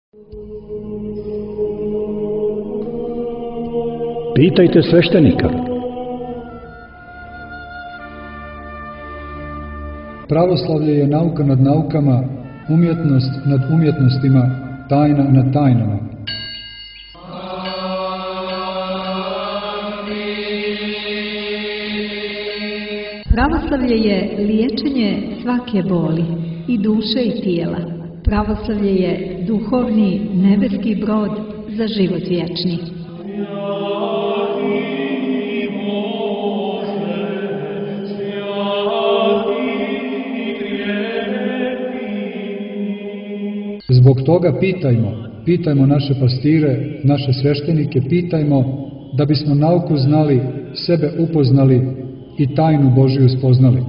Pitajte sveštenika. Pravoslavlje je nauka nad naukama, umjetnost nad umjetnostima, tajna nad tajnama. Pravoslavlje je liječenje svake boli, i duše i tijela. Pravoslavlje je duhovni nebeski brod za život vječni. Zbog toga pitajmo naše pastire, naše sveštenike, pitajmo da bismo nauku znali, sebe upoznali i tajnu Božiju spoznali.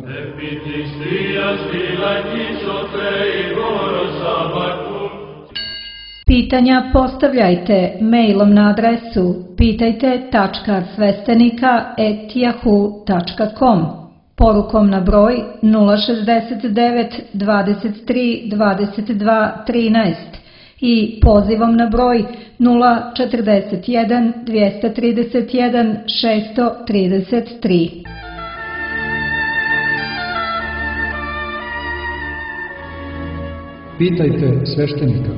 Pitanja postavljajte mailom na adresu pitajte.svestenika@yahoo.com, porukom na broj 069 23 22 13 i pozivom na broj 041 231 633. Pitajte sveštenika.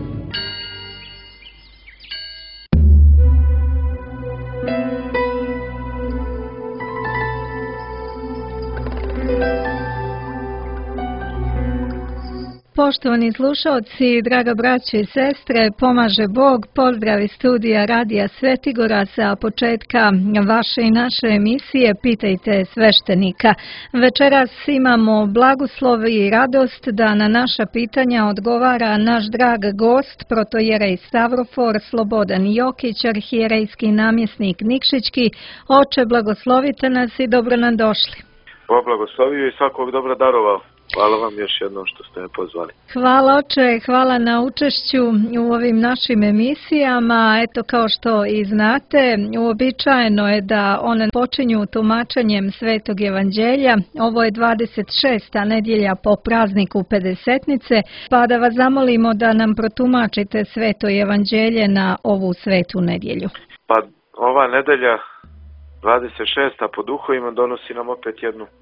Poštovani slušalci, draga braćo i sestre, pomaže Bog, pozdrav iz studija Radija Svetigora sa početka vaše i naše emisije Pitajte sveštenika. Večeras imamo blagoslov i radost da na naša pitanja odgovara naš drag gost, protojerej Stavrofor Slobodan Jokić, arhijerejski namjesnik Nikšićki. Oče, blagoslovite nas i dobro nam došli. Bog blagoslovio i svakog dobro darovao. Hvala vam još jednom što ste me pozvali. Hvala oče, hvala na učešću u ovim našim emisijama. Eto, kao što i znate, uobičajeno je da one počinju tumačenjem Svetog evanđelja. Ovo je 26. nedjelja po prazniku Pedesetnice, pa da vas zamolimo da nam protumačite Sveto evanđelje na ovu svetu nedjelju. Pa ova nedelja 26. po duhovima donosi nam opet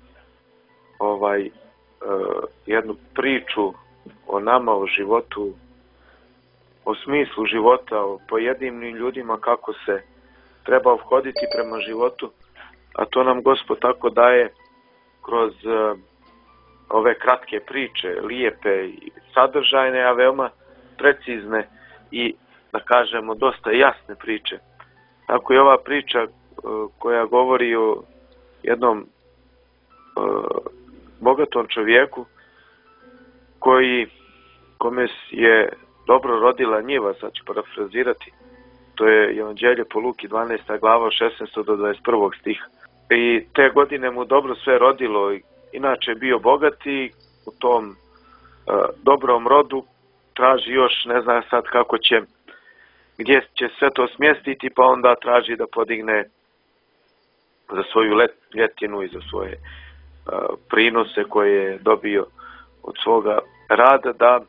jednu priču o nama, o životu, o smislu života, o pojedinim ljudima, kako se treba obhoditi prema životu, a to nam Gospod tako daje kroz ove kratke priče, lijepe i sadržajne, a veoma precizne i, da kažemo, dosta jasne priče. Tako je ova priča koja govori o jednom bogatom čovjeku kome je dobro rodila njiva, sad ću parafrazirati, to je Evanđelje po Luki 12. glava 16. do 21. stiha. I te godine mu dobro sve rodilo, inače je bio bogat i u tom dobrom rodu traži još, ne znam sad kako će, gdje će sve to smjestiti, pa onda traži da podigne za svoju ljetinu i za svoje prinose koje je dobio od svoga rada, da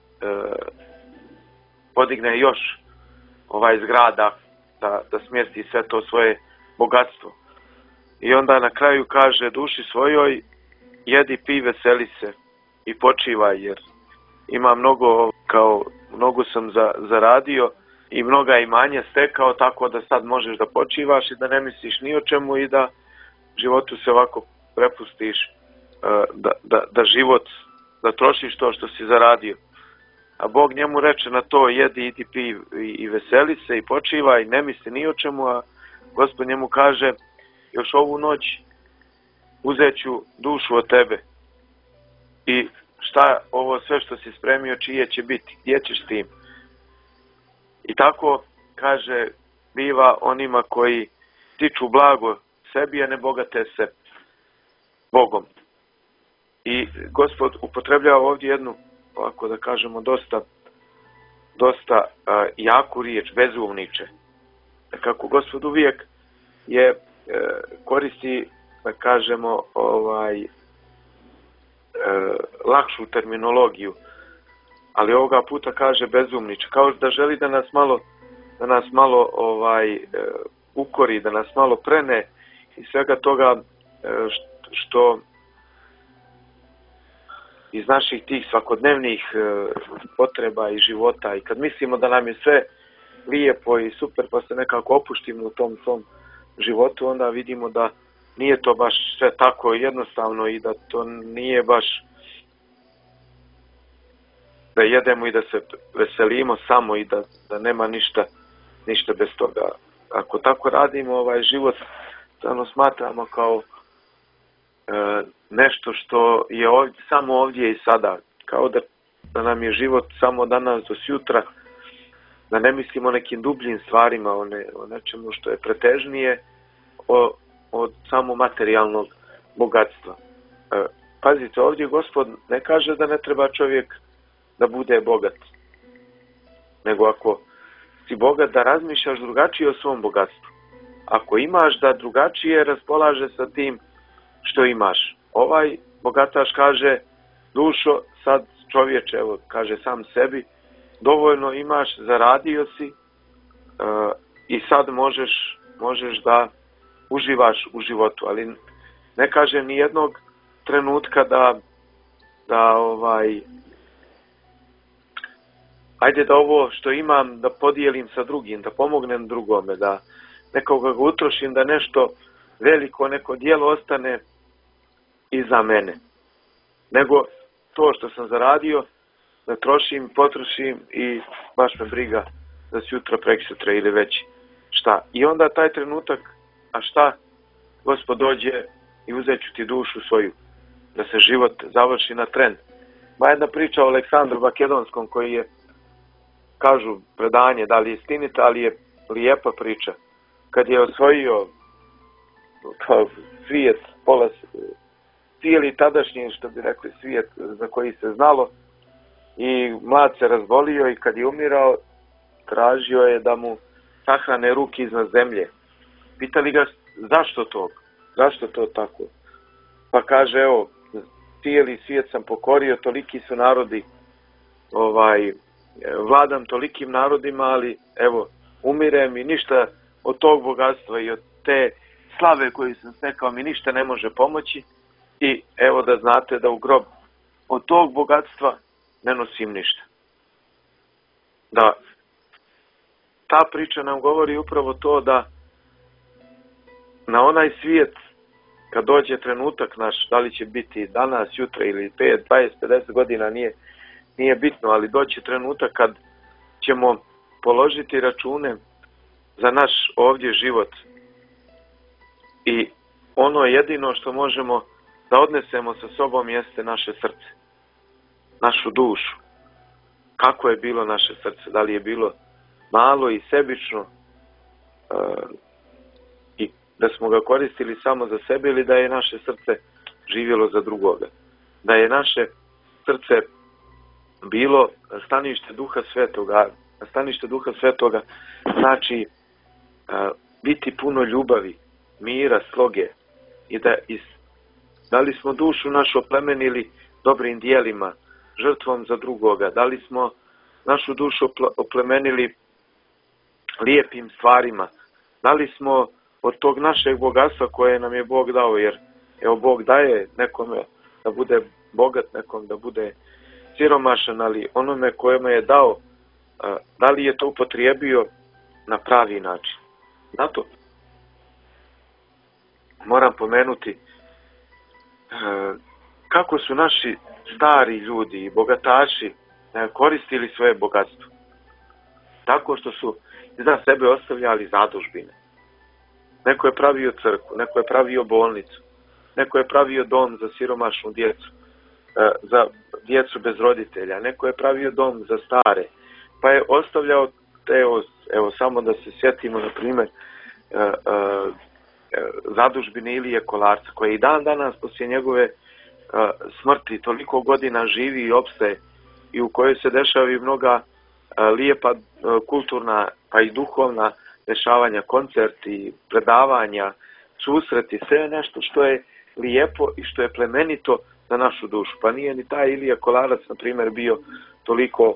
podigne još zgrada, da smjesti sve to svoje bogatstvo. I onda na kraju kaže duši svojoj, jedi, pi, veseli se i počivaj, jer ima mnogo sam zaradio i mnoga imanja stekao, tako da sad možeš da počivaš i da ne misliš ni o čemu i da životu se ovako prepustiš, da život, da trošiš to što si zaradio. A Bog njemu reče na to, jedi, idi, pi i veseli se i počivaj, ne misli ni o čemu, a Gospod njemu kaže, još ovu noć uzet ću dušu od tebe. I šta ovo sve što si spremio, čije će biti, gdje ćeš s tim? I tako, kaže, biva onima koji tiču blago sebi, a ne bogate se Bogom. I Gospod upotrebljava ovdje jednu, ovako da kažemo, dosta jaku riječ, bezumniče. Kako Gospod uvijek koristi, da kažemo, lakšu terminologiju. ali ovoga puta kaže bezumniče, kao da želi da nas malo ukori, da nas malo prene i svega toga što iz naših tih svakodnevnih potreba i života, i kad mislimo da nam je sve lijepo i super pa se nekako opuštimo u tom svom životu, onda vidimo da nije to baš sve tako jednostavno i da to nije baš da jedemo i da se veselimo samo i da nema ništa bez toga. Ako tako radimo, ovaj život stvarno smatramo kao nešto što je ovdje, samo ovdje i sada, kao da nam je život samo danas do sutra, da ne mislimo o nekim dubljim stvarima, o nečemu što je pretežnije od samo materijalnog bogatstva. Pazite, ovdje Gospod ne kaže da ne treba čovjek da bude bogat, nego ako si bogat da razmišljaš drugačije o svom bogatstvu. Ako imaš da drugačije raspolaže sa tim što imaš. Ovaj bogataš kaže, dušo, sad čovječe, evo, kaže sam sebi, dovoljno imaš, zaradio si i sad možeš da uživaš u životu, ali ne kaže ni jednog trenutka ajde da ovo što imam da podijelim sa drugim, da pomognem drugome, da nekoga ga utrošim, da nešto veliko, neko djelo ostane iza mene. Nego to što sam zaradio, da trošim, potrošim i baš me briga da sutra, preksutra ili već šta. I onda taj trenutak, a šta? Gospod dođe i uzet ću ti dušu svoju, da se život završi na tren. Ma jedna priča o Aleksandru Makedonskom koji je, kažu predanje, da li je istinita, ali je lijepa priča. Kad je osvojio svijet, cijeli tadašnji, što bi rekli, svijet za koji se znalo, i mlad se razbolio i kad je umirao, tražio je da mu sahrane ruke iznad zemlje. Pitali ga zašto to? Zašto to tako? Pa kaže, evo, cijeli svijet sam pokorio, toliki su narodi, vladam tolikim narodima, ali evo, umirem i ništa od tog bogatstva i od te slave koju sam stekao mi ništa ne može pomoći. I evo da znate da u grob od tog bogatstva ne nosim ništa. Da ta priča nam govori upravo to da na onaj svijet, kad dođe trenutak naš, da li će biti danas, jutra ili 5, 20, 50 godina, nije bitno, ali doći trenutak kad ćemo položiti račune za naš ovdje život. I ono jedino što možemo da odnesemo sa sobom jeste naše srce, našu dušu. Kako je bilo naše srce? Da li je bilo malo i sebično i da smo ga koristili samo za sebe, ili da je naše srce živjelo za drugoga? Da je naše srce bilo stanište Duha Svetoga. Stanište Duha Svetoga znači biti puno ljubavi, mira, sloge, i da li smo dušu našu oplemenili dobrim dijelima, žrtvom za drugoga, da li smo našu dušu oplemenili lijepim stvarima, da li smo od tog našeg bogatstva koje nam je Bog dao, jer evo Bog daje nekome da bude bogat, nekom da bude siromašan, ali onome kojemu je dao, da li je to upotrijebio na pravi način. Zato moram pomenuti kako su naši stari ljudi i bogataši koristili svoje bogatstvo. Tako što su iza sebe ostavljali zadužbine. Neko je pravio crkvu, neko je pravio bolnicu, neko je pravio dom za siromašnu djecu, za djecu bez roditelja, neko je pravio dom za stare, pa je ostavljao, evo samo da se sjetimo, na primjer, zadužbine Ilije Kolarca, koji i dan danas poslije njegove smrti toliko godina živi i opstaje, i u kojoj se dešavaju mnoga lijepa kulturna pa i duhovna dešavanja, koncerti, predavanja, susreti, sve nešto što je lijepo i što je plemenito za našu dušu. Pa nije ni taj Ilija Kolarac, na primjer, bio toliko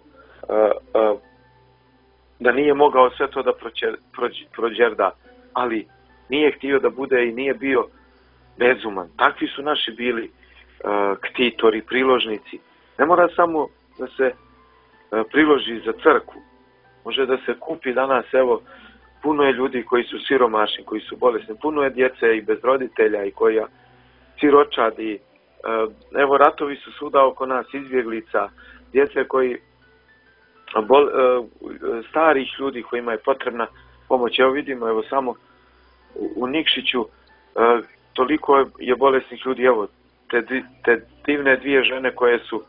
da nije mogao sve to da prođerda, ali nije htio da bude i nije bio bezuman. Takvi su naši bili ktitori, priložnici. Ne mora samo da se priloži za crkvu. Može da se kupi danas, evo, puno je ljudi koji su siromašni, koji su bolesni, puno je djece i bez roditelja i koja siročadi. Evo, ratovi su svuda oko nas, izbjeglica, djece koji, starih ljudi kojima je potrebna pomoć. Evo vidimo, evo samo u Nikšiću toliko je bolesnih ljudi, evo, te divne dvije žene koje su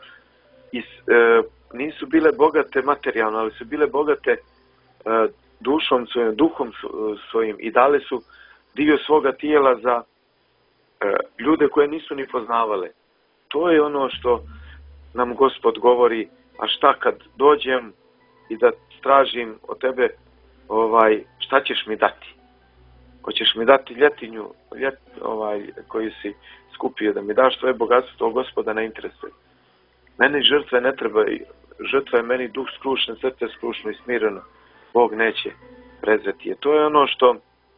nisu bile bogate materijalno, ali su bile bogate dušom svojim, duhom svojim i dale su dio svoga tijela za ljude koje nisu ni poznavale. To je ono što nam Gospod govori, a šta kad dođem i da tražim od tebe, šta ćeš mi dati? Hoćeš mi dati ljetinju koju si skupio, da mi daš tvoje bogatstvo, to Gospoda ne interesuje. Meni žrtve ne treba, žrtva je meni duh skrušen, srce skrušeno i smireno. Bog neće prezreti. To je ono što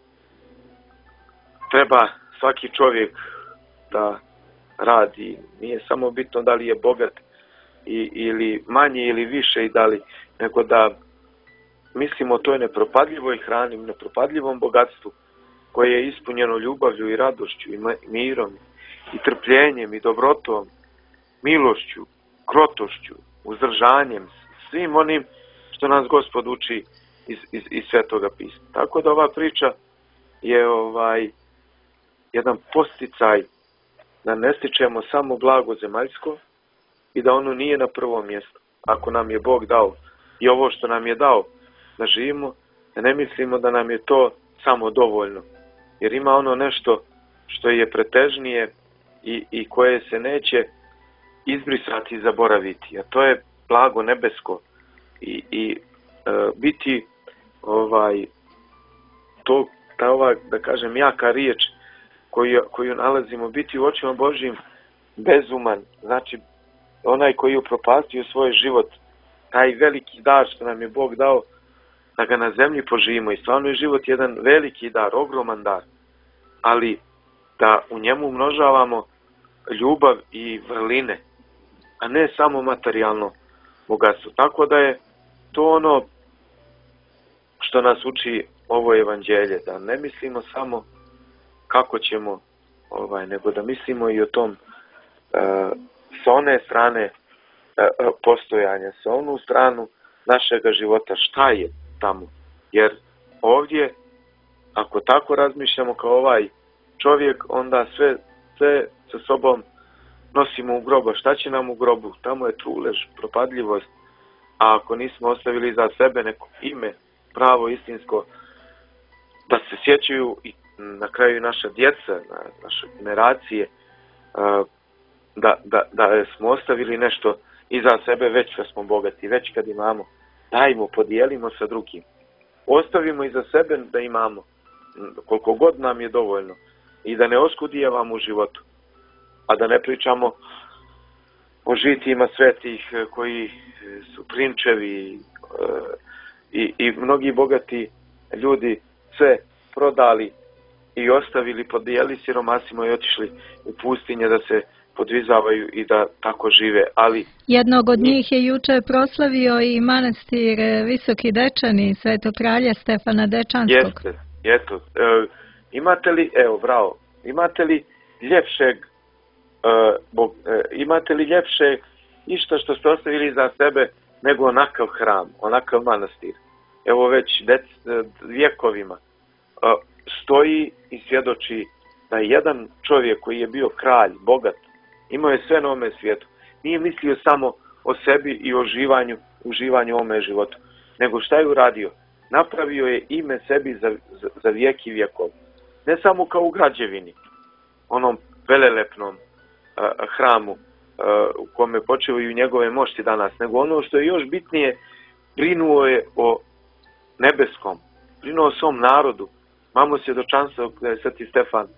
treba svaki čovjek da radi. Nije samo bitno da li je bogat ili manje ili više i da li, nego da mislimo o toj nepropadljivoj hrani, nepropadljivom bogatstvu koje je ispunjeno ljubavlju i radošću i mirom i trpljenjem i dobrotom, milošću, krotošću, uzdržanjem, svim onim što nas Gospod uči iz Svetoga pisma. Tako da ova priča je jedan posticaj da ne stičemo samo blago zemaljsko i da ono nije na prvom mjestu. Ako nam je Bog dao i ovo što nam je dao da živimo, da ne mislimo da nam je to samo dovoljno. Jer ima ono nešto što je pretežnije i koje se neće izbrisati i zaboraviti. A to je blago nebesko. I biti da kažem, jaka riječ koju nalazimo, biti u očima Božjim bezuman, znači onaj koji je upropastio svoj život, taj veliki dar što nam je Bog dao, da ga na zemlji poživimo. I stvarno je život jedan veliki dar, ogroman dar, ali da u njemu umnožavamo ljubav i vrline, a ne samo materijalno bogatstvo. Tako da je to ono što nas uči ovo evanđelje, da ne mislimo samo kako ćemo, nego da mislimo i o tom s one strane postojanja, sa onu stranu našega života, šta je tamo. Jer ovdje, ako tako razmišljamo kao ovaj čovjek, onda sve sa sobom nosimo u grobu. Šta će nam u grobu? Tamo je trulež, propadljivost. A ako nismo ostavili za sebe neko ime, pravo, istinsko, da se sjećaju i na kraju naša djeca, naše generacije, da smo ostavili nešto iza sebe već kad smo bogati, već kad imamo, dajmo, podijelimo sa drugim. Ostavimo iza sebe da imamo, koliko god nam je dovoljno, i da ne oskudijevamo u životu. A da ne pričamo o žitijima svetih koji su prinčevi i mnogi bogati ljudi sve prodali i ostavili, podijeli siromasima i otišli u pustinje da se podvizavaju i da tako žive. Ali jednog od njih je juče proslavio i manastir Visoki Dečani Svetog kralja Stefana Dečanskog. Jeste. Imate li, imate li ljepše išta što ste ostavili za sebe nego onakav hram, onakav manastir? Evo već vjekovima stoji i svjedoči da jedan čovjek koji je bio kralj, bogat, imao je sve na ovome svijetu. Nije mislio samo o sebi i o uživanju u ovome životu, nego šta je uradio? Napravio je ime sebi za vijek i vjekov. Ne samo kao u građevini, onom velelepnom hramu u kome počivaju njegove mošti danas, nego ono što je još bitnije, brinuo je o nebeskom, brinuo o svom narodu. Imamo svjedočanstvo da je Sveti Stefan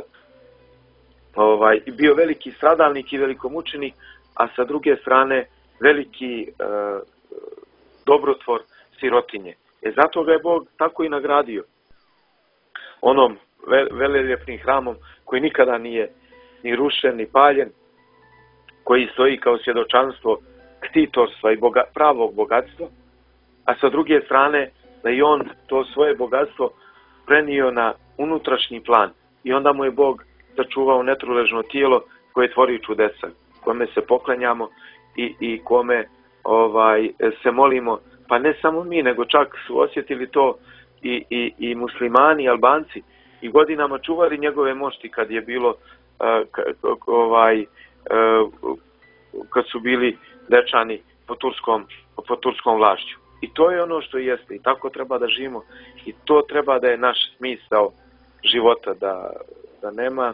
bio veliki stradalnik i velikomučenik, a sa druge strane veliki dobrotvor sirotinje. Zato ga je Bog tako i nagradio onom veleljepnim hramom koji nikada nije ni rušen, ni paljen, koji stoji kao svjedočanstvo ktitorstva i pravog bogatstva, a sa druge strane da i on to svoje bogatstvo prenio na unutrašnji plan i onda mu je Bog sačuvao netruležno tijelo koje tvori čudesa, kome se poklanjamo i kome se molimo, pa ne samo mi, nego čak su osjetili to i muslimani, i Albanci, i godinama čuvali njegove mošti kad je bilo kad su bili Dečani pod turskom vlašću. I to je ono što jeste i tako treba da živimo i to treba da je naš smisao života, da nema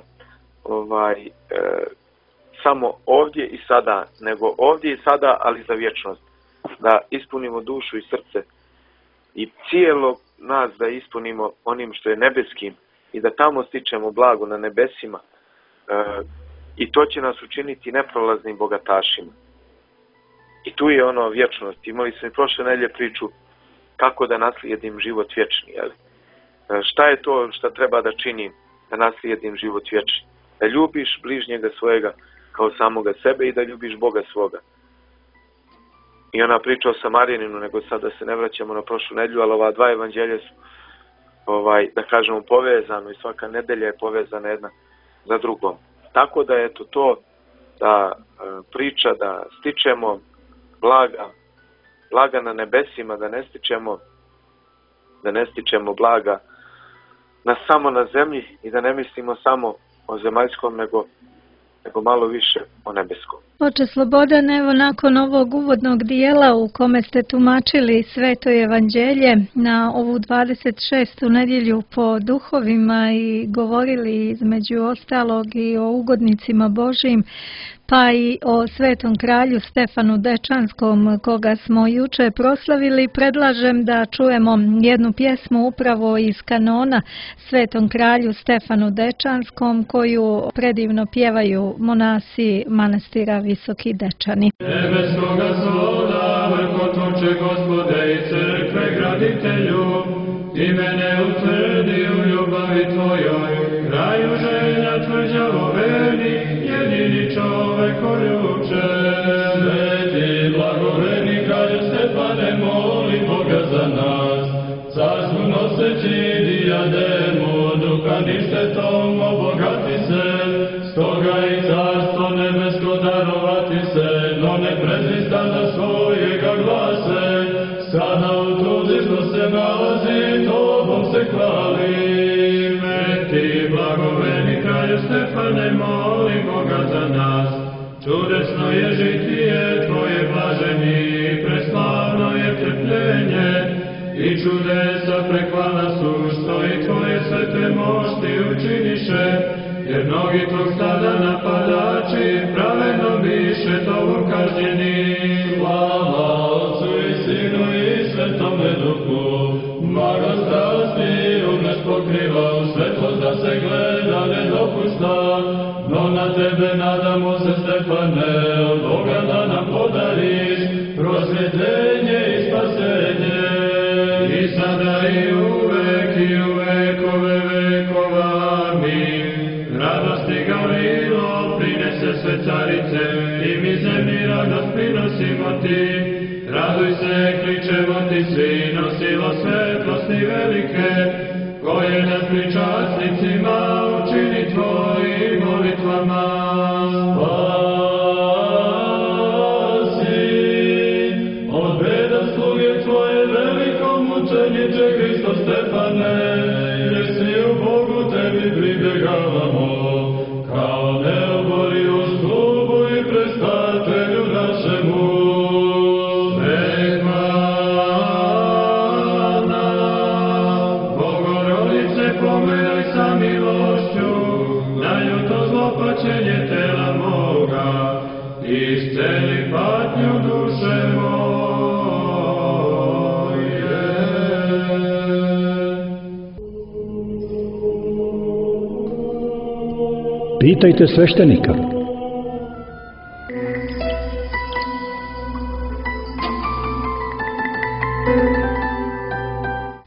samo ovdje i sada, nego ovdje i sada, ali za vječnost. Da ispunimo dušu i srce i cijelo nas da ispunimo onim što je nebeskim i da tamo stičemo blago na nebesima i to će nas učiniti neprolaznim bogatašima. I tu je ono vječnost. Imali smo i prošle nedelje priču kako da naslijedim život vječni. Šta je to što treba da činim da naslijedim život vječni? Da ljubiš bližnjega svojega kao samoga sebe i da ljubiš Boga svoga. I ona priča o Samarjaninu, nego sada se ne vraćamo na prošlu nedelju, ali ova dva evanđelja su, da kažemo, povezano i svaka nedelja je povezana jedna za drugom. Tako da je to da priča da stičemo blaga na nebesima, da ne stičemo blaga samo na zemlji i da ne mislimo samo o zemaljskom, nego malo više o nebeskom. Oče Slobodan, evo nakon ovog uvodnog dijela u kome ste tumačili Sveto evanđelje na ovu 26. nedjelju po duhovima i govorili između ostalog i o ugodnicima Božjim, pa i o Svetom kralju Stefanu Dečanskom, koga smo juče proslavili, predlažem da čujemo jednu pjesmu upravo iz kanona Svetom kralju Stefanu Dečanskom, koju predivno pjevaju monasi manastira Visoki Dečani. Nebeskoga svoda, vrkotoče Gospode i crkve graditelju, i mene utvrdi u ljubavi Tvojoj, kraju želja tvrđavo verni, jedini čovekoljuče. Sveti blagoveni kralju Stefane, moli Boga za nas, carstvu noseći dijademu, duha ništetom obogati se, stoga i carstvo nebesko darovati se, no ne prezri stada svojega glase, sada u truzi što se nalazi, Tobom se hvalim. Ti blagoveni kralju Stefane, moli Boga za nas, čudesno je žitije Tvoje blaženi, preslavno je trpljenje, i čudesa prekvala su, što i Tvoje svete mošti učiniše, jer mnogi tog stada napadači pravedno biše Tobom kažnjeni. Slava Otcu i Sinu i Svetome Duhu, blagost strasti umeš pokriva, u svetlost da se gleda ne dopušta, no na Tebe nadamo se, Stefane, od Boga da nam podariš prosvjetljenje i spasenje, i sada i uvek i u vekove vekova. Amin. Radosti Gavrilo prinese sve carice, i mi zemlji radost prinosimo Ti. Raduj se, kličemo Ti svi, nosilo svetlosti velike, koje nas pričasnicima učini Tvojim molitvama. Spasi od beda sluge Tvoje velikom mučeniče Hristo Stefane, jer si u Bogu Tebi pribjegavamo, kao neoborivu stubu i prestatelju našemu. Pačenje tela moga, isceli patnju duše moje. Pitajte sveštenika.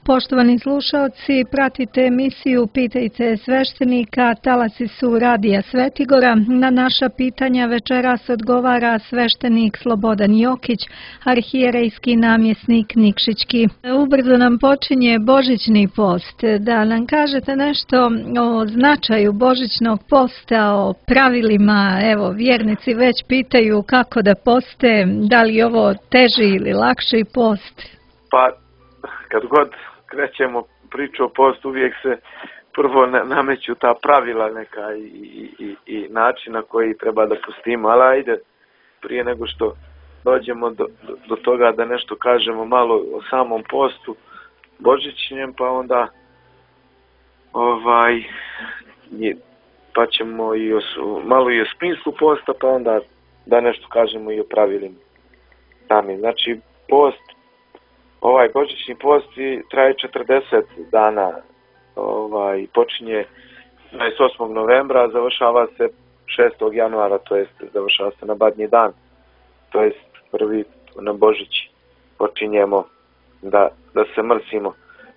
Poštovani slušaoci, pratite emisiju Pitajte sveštenika, talasi su Radija Svetigora. Na naša pitanja večeras odgovara sveštenik Slobodan Jokić, arhijerejski namjesnik Nikšićki. Ubrzo nam počinje Božićni post. Da nam kažete nešto o značaju Božićnog posta, o pravilima. Evo, vjernici već pitaju kako da poste, da li je ovo teži ili lakši post? Pa, kad god krećemo priču o postu, uvijek se prvo nameću ta pravila neka i način na koji treba da postimo. Ali ajde, prije nego što dođemo do toga da nešto kažemo malo o samom postu božićnjem, pa onda pa ćemo malo i o smislu posta, pa onda da nešto kažemo i o pravilima sami. Znači, post, ovaj božićni post traje 40 dana, počinje 28. novembra, a završava se 6. januara, to jest završava se na Badnji dan, to jest prvi na Božić počinjemo da se mrsimo.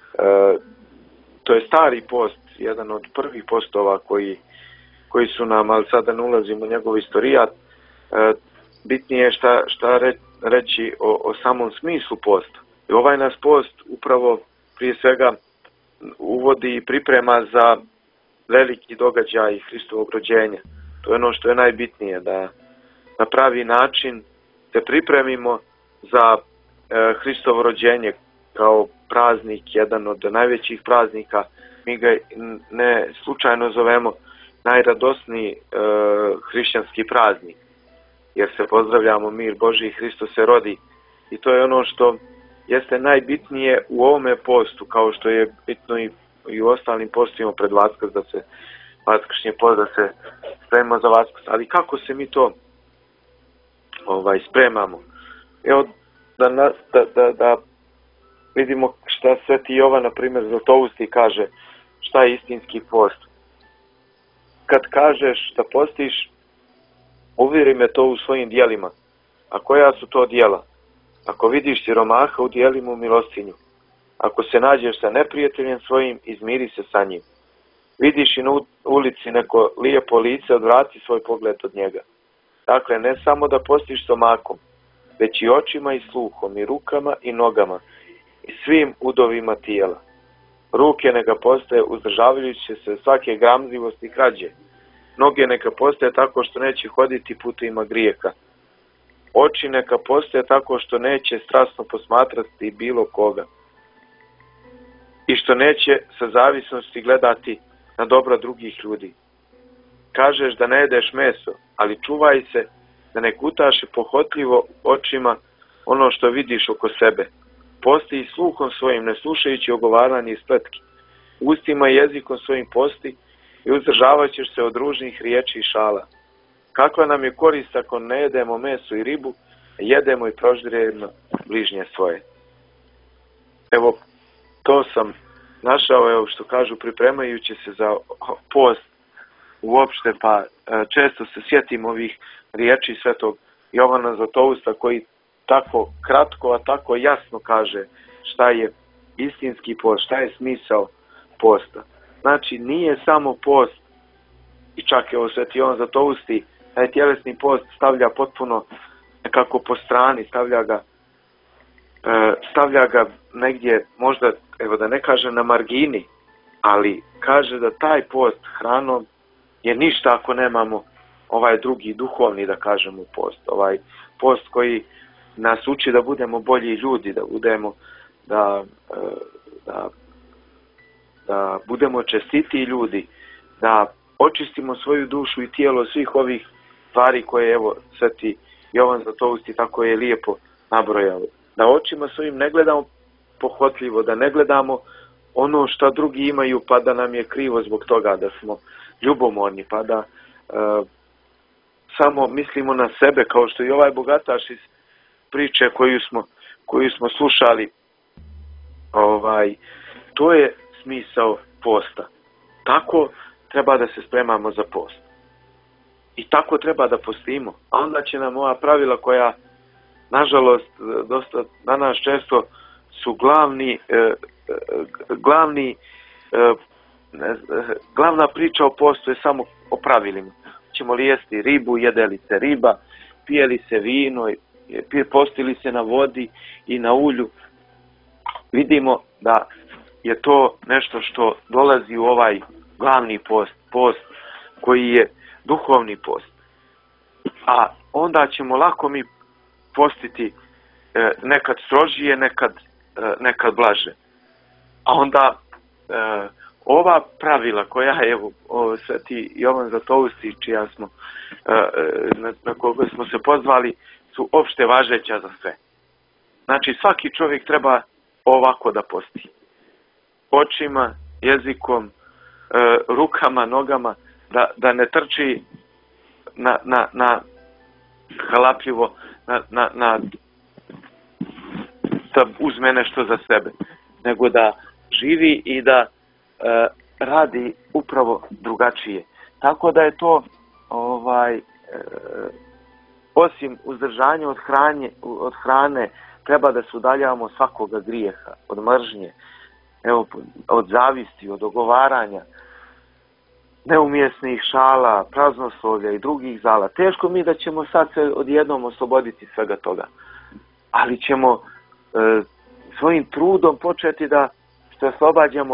To je stari post, jedan od prvih postova koji su nam, ali sada ne ulazimo u njegov istorijat. Bitnije je šta reći o samom smislu posta. I ovaj nas post upravo prije svega uvodi i priprema za veliki događaj Hristovog rođenja. To je ono što je najbitnije, da na pravi način se pripremimo za Hristovo rođenje kao praznik, jedan od najvećih praznika. Mi ga ne slučajno zovemo najradosniji hrišćanski praznik, jer se pozdravljamo mir Božji i Hristo se rodi. I to je ono što jeste najbitnije u ovome postu, kao što je bitno i u ostalim postima pred Vaskrs, da se vaskršnji post, da se spremimo za Vaskrs. Ali kako se mi to spremamo? Evo, da vidimo šta Sveti Jovan, na primjer, Zlatousti kaže šta je istinski post. Kad kažeš da postiš, uvjeri me to u svojim dijelima. A koja su to dijela? Ako vidiš siromaha, udijeli mu milostinju. Ako se nađeš sa neprijateljem svojim, izmiri se sa njim. Vidiš i na ulici neko lijepo lice, odvrati svoj pogled od njega. Dakle, ne samo da postiš stomakom, već i očima i sluhom, i rukama i nogama, i svim udovima tijela. Ruke neka postaje uzdržavajući se svake gramzivosti i krađe. Noge neka postaje tako što neće hoditi putovima grijeha. Oči neka postaje tako što neće strasno posmatrati bilo koga. I što neće sa zavisnosti gledati na dobro drugih ljudi. Kažeš da ne jedeš meso, ali čuvaj se da ne gutaš pohotljivo očima ono što vidiš oko sebe. Posti i sluhom svojim, ne slušajući ogovaranje i spletki. Ustima i jezikom svojim posti i uzdržavat ćeš se od ružnih riječi i šala. Kakva nam je korist ako ne jedemo meso i ribu, jedemo i proždiremo bližnje svoje. Evo, to sam našao, evo što kažu, pripremajući se za post uopšte, pa često se sjetim ovih riječi Svetog Jovana Zlatousta, koji tako kratko, a tako jasno kaže šta je istinski post, šta je smisao posta. Znači, nije samo post, i čak evo Sveti Jovan Zlatousti taj tjelesni post stavlja potpuno nekako po strani, stavlja ga negdje, možda, evo da ne kaže na margini, ali kaže da taj post hranom je ništa ako nemamo ovaj drugi duhovni, da kažemo, post. Ovaj post koji nas uči da budemo bolji ljudi, da budemo čestitiji ljudi, da očistimo svoju dušu i tijelo svih ovih stvari koje, evo, Sveti Jovan Zlatousti tako je lijepo nabrojao. Da očima svojim ne gledamo pohotljivo, da ne gledamo ono što drugi imaju pa da nam je krivo zbog toga, da smo ljubomorni, pa da samo mislimo na sebe, kao što i ovaj bogataš iz priče koju smo slušali. To je smisao posta. Tako treba da se spremamo za post. I tako treba da postimo. A onda će nam ova pravila koja, nažalost, dosta na nas često su glavni glavna priča o postu je samo o pravilima. Ćemo li jesti ribu, jede li se riba, pije li se vino, postili se na vodi i na ulju. Vidimo da je to nešto što dolazi u ovaj glavni post koji je duhovni post. A onda ćemo lako mi postiti nekad strožije, nekad blaže. A onda ova pravila koja je Sveti Jovan Zlatousti, na koga smo se pozvali, su opšte važeća za sve. Znači svaki čovjek treba ovako da posti. Očima, jezikom, rukama, nogama, da ne trči na halapljivo, da uzme nešto za sebe, nego da živi i da radi upravo drugačije. Tako da je to osim uzdržanja od hrane treba da se udaljavamo svakoga grijeha, od mržnje, od zavisti, od ogovaranja, neumjesnih šala, praznoslovlja i drugih zala. Teško mi da ćemo sad se odjednom osloboditi svega toga. Ali ćemo svojim trudom početi da se oslobađamo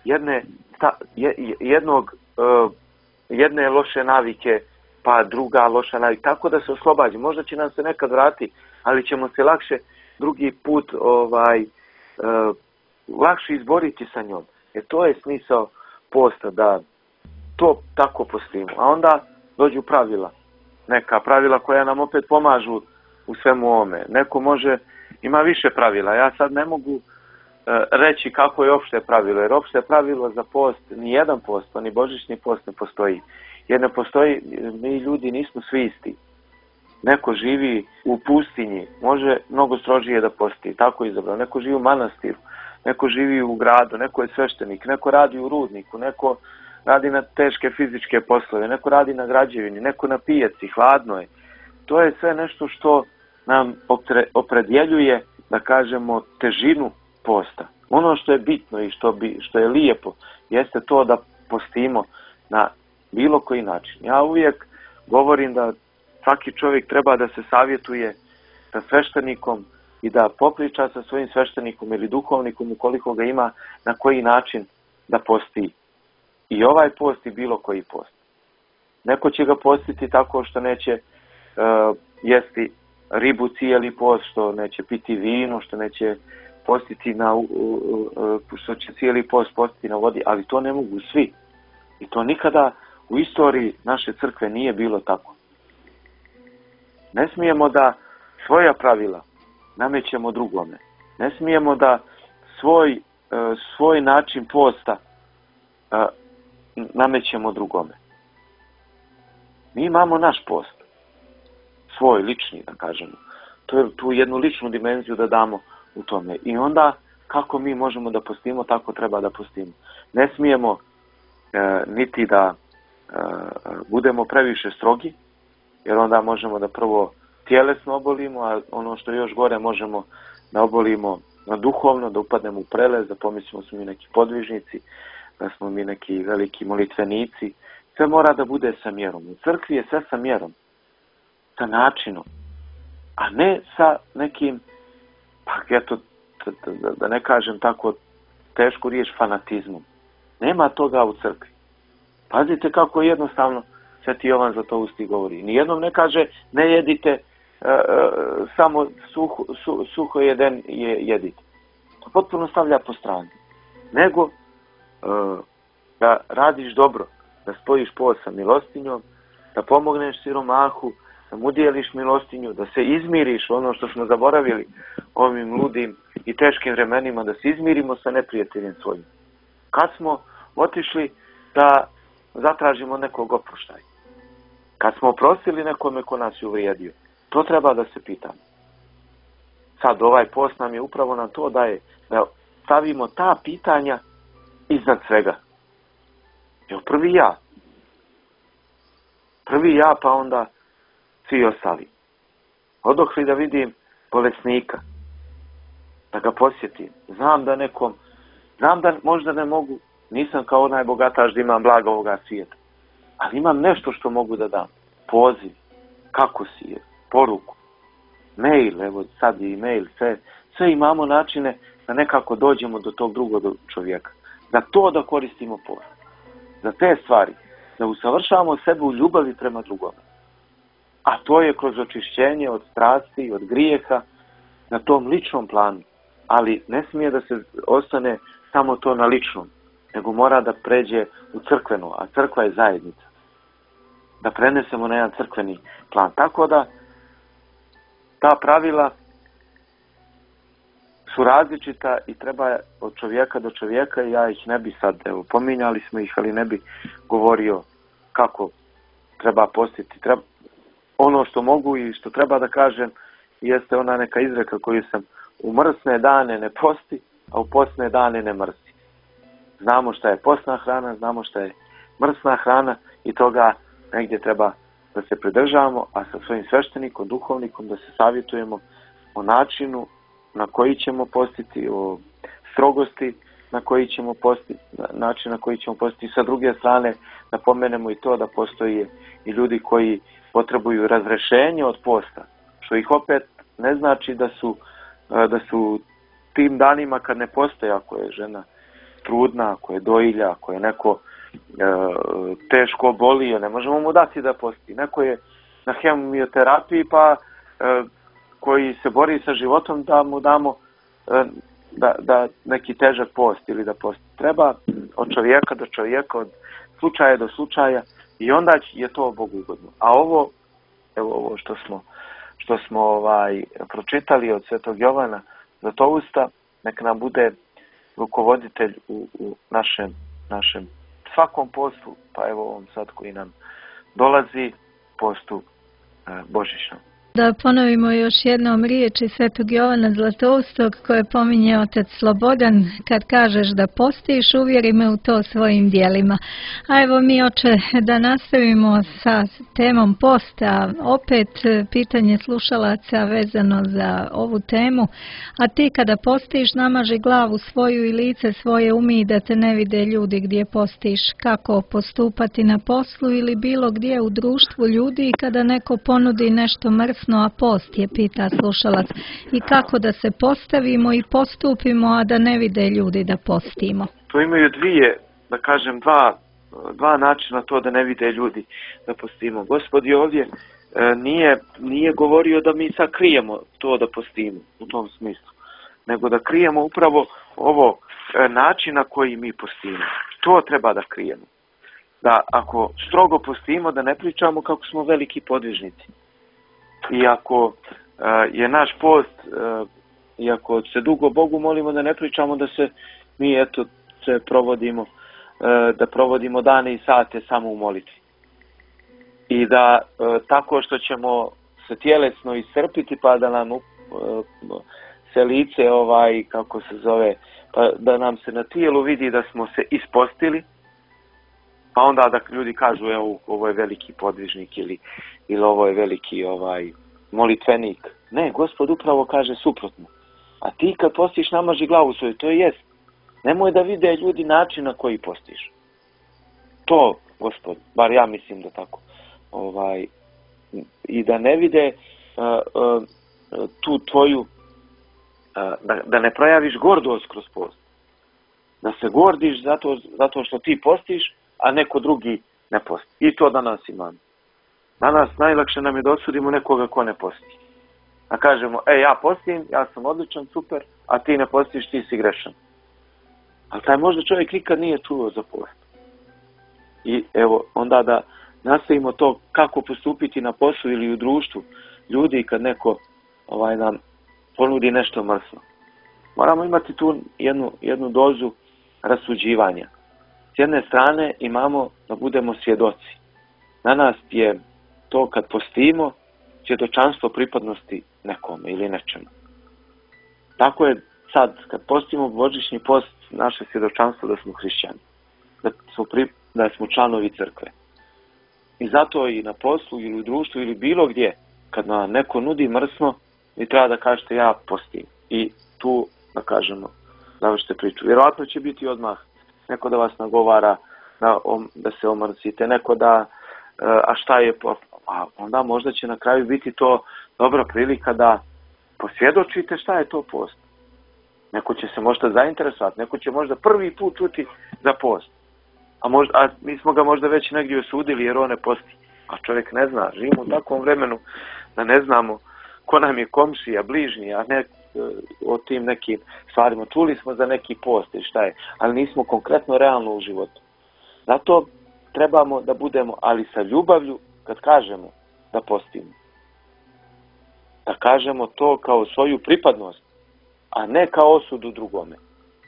jedne loše navike, pa druga loša navika. Tako da se oslobađamo. Možda će nam se nekad vrati, ali ćemo se lakše drugi put lakše izboriti sa njom. Jer to je smisao posta, da to tako postimo. A onda dođu pravila. Neka pravila koja nam opet pomažu u svemu ovome. Neko ima više pravila. Ja sad ne mogu reći kako je opšte pravilo. Jer opšte pravilo za post, ni jedan post, ni božićni post ne postoji. Jer ne postoji, mi ljudi nismo svi isti. Neko živi u pustinji, može mnogo strožije da posti, tako je izabrao. Neko živi u manastiru, neko živi u gradu, neko je sveštenik, neko radi u rudniku, neko radi na teške fizičke poslove, neko radi na građevini, neko na pijaci, hladno je. To je sve nešto što nam opredjeljuje, da kažemo, težinu posta. Ono što je bitno i što je lijepo, jeste to da postimo na bilo koji način. Ja uvijek govorim da svaki čovjek treba da se savjetuje sa sveštenikom i da popriča sa svojim sveštenikom ili duhovnikom, ukoliko ga ima, na koji način da posti i ovaj post i bilo koji post. Neko će ga postiti tako što neće jesti ribu cijeli post, što neće piti vino, što neće postiti što će cijeli post postiti na vodi, ali to ne mogu svi. I to nikada u istoriji naše crkve nije bilo tako. Ne smijemo da svoja pravila namećemo drugome. Ne smijemo da svoj način posta namećemo drugome. Mi imamo naš post. Svoj, lični, da kažemo. Tu jednu ličnu dimenziju da damo u tome. I onda, kako mi možemo da postimo, tako treba da postimo. Ne smijemo niti da budemo previše strogi, jer onda možemo da prvo tjelesno obolimo, a ono što je još gore možemo da obolimo na duhovno, da upadnemo u prelez, da pomislimo da smo mi neki podvižnici, da smo mi neki veliki molitvenici. Sve mora da bude sa mjerom. U crkvi je sve sa mjerom, sa načinom, a ne sa nekim, da ne kažem tako tešku riječ, fanatizmom. Nema toga u crkvi. Pazite kako jednostavno Sveti Jovan Zlatousti govori. Nijednom ne kaže ne jedite, samo suho jedite. To potpuno stavlja po strani. Nego da radiš dobro, da spojiš post sa milostinjom, da pomogneš siromahu, da mu udjeliš milostinju, da se izmiriš, ono što smo zaboravili ovim ludim i teškim vremenima, da se izmirimo sa neprijateljem svojim. Kad smo otišli da zatražimo nekog oproštaj, kad smo oprostili nekome ko nas je uvrijedio, to treba da se pitamo. Sad ovaj post nam je upravo na to daje, da stavimo ta pitanja iznad svega. Jer prvi ja, pa onda svi ostali. Odohli da vidim bolesnika, da ga posjetim. Znam da nekom Znam da možda ne mogu, nisam kao onaj bogataš da imam blaga ovoga svijeta, ali imam nešto što mogu da dam. Poziv, kako si je, poruku, mail, evo sad je i mail, sve imamo načine da nekako dođemo do tog drugog čovjeka. Za to da koristimo post. Za te stvari. Da usavršavamo sebe u ljubavi prema drugome. A to je kroz očišćenje od strasti, od grijeha, na tom ličnom planu. Ali ne smije da se ostane samo to na ličnom, nego mora da pređe u crkveno, a crkva je zajednica. Da prenesemo na jedan crkveni plan. Tako da ta pravila su različita i treba od čovjeka do čovjeka, i ja ih ne bi sad, evo, pominjali smo ih, ali ne bi govorio kako treba postiti. Ono što mogu i što treba da kažem jeste ona neka izreka koju sam: u mrsne dane ne posti, a u postne dane ne mrsi. Znamo šta je postna hrana, znamo šta je mrsna hrana i toga negdje treba da se pridržavamo, a sa svojim sveštenikom, duhovnikom da se savjetujemo o načinu na koji ćemo postiti, o strogosti na koji ćemo postiti, način na koji ćemo postiti. Sa druge strane napomenemo i to da postoji i ljudi koji potrebuju razrešenje od posta, što ih opet ne znači da su tim danima kad ne postoje, ako je žena trudna, ako je dojilja, ako je neko teško bolio, ne možemo mu dati da posti. Neko je na hemioterapiji pa koji se bori sa životom, da mu damo da neki težak post ili da posti. Treba od čovjeka do čovjeka, od slučaja do slučaja, i onda je to Bogu ugodno. A ovo što smo pročitali od Svetog Jovana Zlatousta, nek nam bude rukovoditelj u našem svakom postu, pa evo ovom sad koji nam dolazi, postu božićnom. Da ponovimo još jednom riječi Svetog Jovana Zlatoustog koje pominje otac Slobodan: kad kažeš da postiš, uvjeri me u to svojim djelima. A evo mi, oče, da nastavimo sa temom posta. Opet pitanje slušalaca vezano za ovu temu. A ti kada postiš, namaži glavu svoju i lice svoje, umij da te ne vide ljudi gdje postiš. Kako postupati na poslu ili bilo gdje u društvu ljudi kada neko ponudi nešto mrsno, a post je, pita slušalac, i kako da se postavimo i postupimo, a da ne vide ljudi da postimo? To imaju dva načina to da ne vide ljudi da postimo. Gospod je ovdje nije govorio da mi sad krijemo to da postimo u tom smislu, nego da krijemo upravo ovo način na koji mi postimo. To treba da krijemo. Da ako strogo postimo, da ne pričamo kako smo veliki podvižnici. I ako je naš post, i ako se dugo Bogu molimo, da ne pričamo da se mi se provodimo dane i sate samo u molitvi. I da tako što ćemo se tjelesno iscrpiti, pa da nam se lice, kako se zove, pa da nam se na tijelu vidi da smo se ispostili, pa onda da ljudi kažu: evo, ovo je veliki podvižnik ili ovo je veliki molitvenik. Ne, Gospod upravo kaže suprotno. A ti kad postiš, namaži glavu svoju, to jest. Nemoj da vide ljudi način na koji postiš. To, Gospod, bar ja mislim da tako. I da ne vide tu tvoju, da ne projaviš gordost kroz post. Da se gordiš zato što ti postiš, a neko drugi ne posti. I to danas imamo. Danas najlakše nam je da osudimo nekoga ko ne posti. A kažemo: ja postim, ja sam odličan, super, a ti ne postiš, ti si grešan. Ali taj možda čovjek nikad nije čuo za post. I evo, onda da nastavimo to kako postupiti na poslu ili u društvu ljudi kad neko nam ponudi nešto mrsno. Moramo imati tu jednu dozu rasuđivanja. S jedne strane imamo da budemo svjedoci. Na nas je to kad postimo svjedočanstvo pripadnosti nekome ili nečemu. Tako je sad, kad postimo božićni post, naše svjedočanstvo da smo hrišćani, da smo članovi crkve. I zato i na poslu ili u društvu ili bilo gdje, kad nam neko nudi mrsno, vi treba da kažete: ja postim. I tu da kažemo: završite priču. Vjerojatno će biti odmah neko da vas nagovara da se omrsite, neko da, a šta je, a onda možda će na kraju biti to dobra prilika da posvjedočite šta je to post. Neko će se možda zainteresovati, neko će možda prvi put čuti za post. A mi smo ga možda već negdje osudili jer on ne posti. A čovjek ne zna, živimo u takvom vremenu da ne znamo ko nam je komšija, bližnji, a ne o tim nekim stvarima. Čuli smo za neki post i šta je, ali nismo konkretno realno u životu. Zato trebamo da budemo, ali sa ljubavlju, kad kažemo da postimo. Da kažemo to kao svoju pripadnost, a ne kao osudu drugome.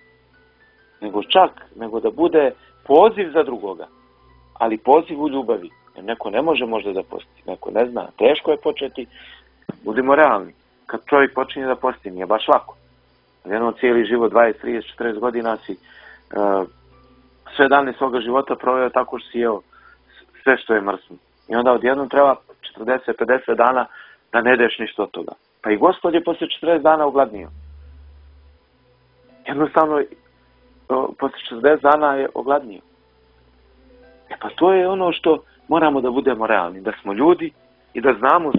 Nego da bude poziv za drugoga, ali poziv u ljubavi. Jer neko ne može možda da posti, neko ne zna. Teško je početi, budimo realni. Kad čovjek počinje da posti, nije baš lako. Jedno cijeli život, 20, 30, 40 godina si sve dane svoga života proveo tako što si jeo sve što je mrsno. I onda odjednom treba 40, 50 dana da ne jedeš ništa od toga. Pa i Gospod je poslije 40 dana ogladnio. Jednostavno, poslije 40 dana je ogladnio. Pa to je ono što moramo da budemo realni, da smo ljudi i da znamo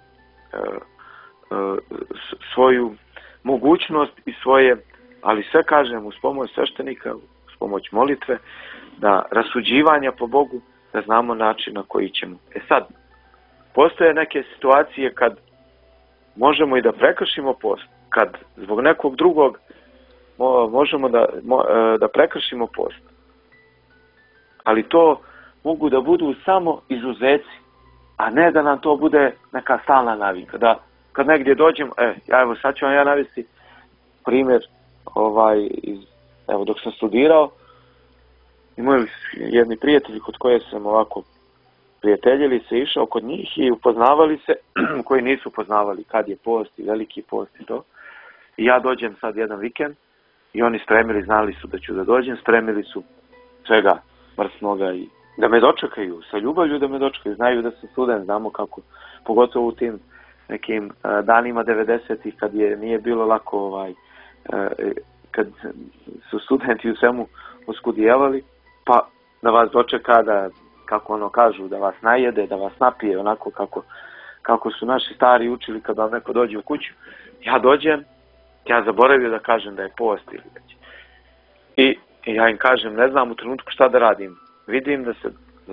svoju mogućnost i svoje, ali sve kažem uz pomoć sveštenika, uz pomoć molitve, da rasuđivanja po Bogu, da znamo način na koji ćemo. Sad, postoje neke situacije kad možemo i da prekršimo post, kad zbog nekog drugog možemo da prekršimo post. Ali to mogu da budu samo izuzeci, a ne da nam to bude neka stalna navika. Da kad negdje dođem, evo sad ću vam ja navesti primjer, dok sam studirao, imali jedni prijatelji kod koje sam ovako prijateljili se, išao kod njih i upoznavali se, koji nisu upoznavali kad je post i veliki post i to. I ja dođem sad jedan vikend i oni spremili, znali su da ću da dođem, spremili su svega mrsnoga i da me dočekaju, sa ljubavlju da me dočekaju. Znaju da sam student, znamo kako, pogotovo u tim nekim danima 90-ih kad nije bilo lako, kad su studenti u svemu oskudijevali, pa da vas dočeka, da, kako ono kažu, da vas najede, da vas napije, onako kako su naši stari učili kad vam neko dođe u kuću. Ja dođem, ja zaboravio da kažem da je post ili već. I ja im kažem, ne znam u trenutku šta da radim. Vidim da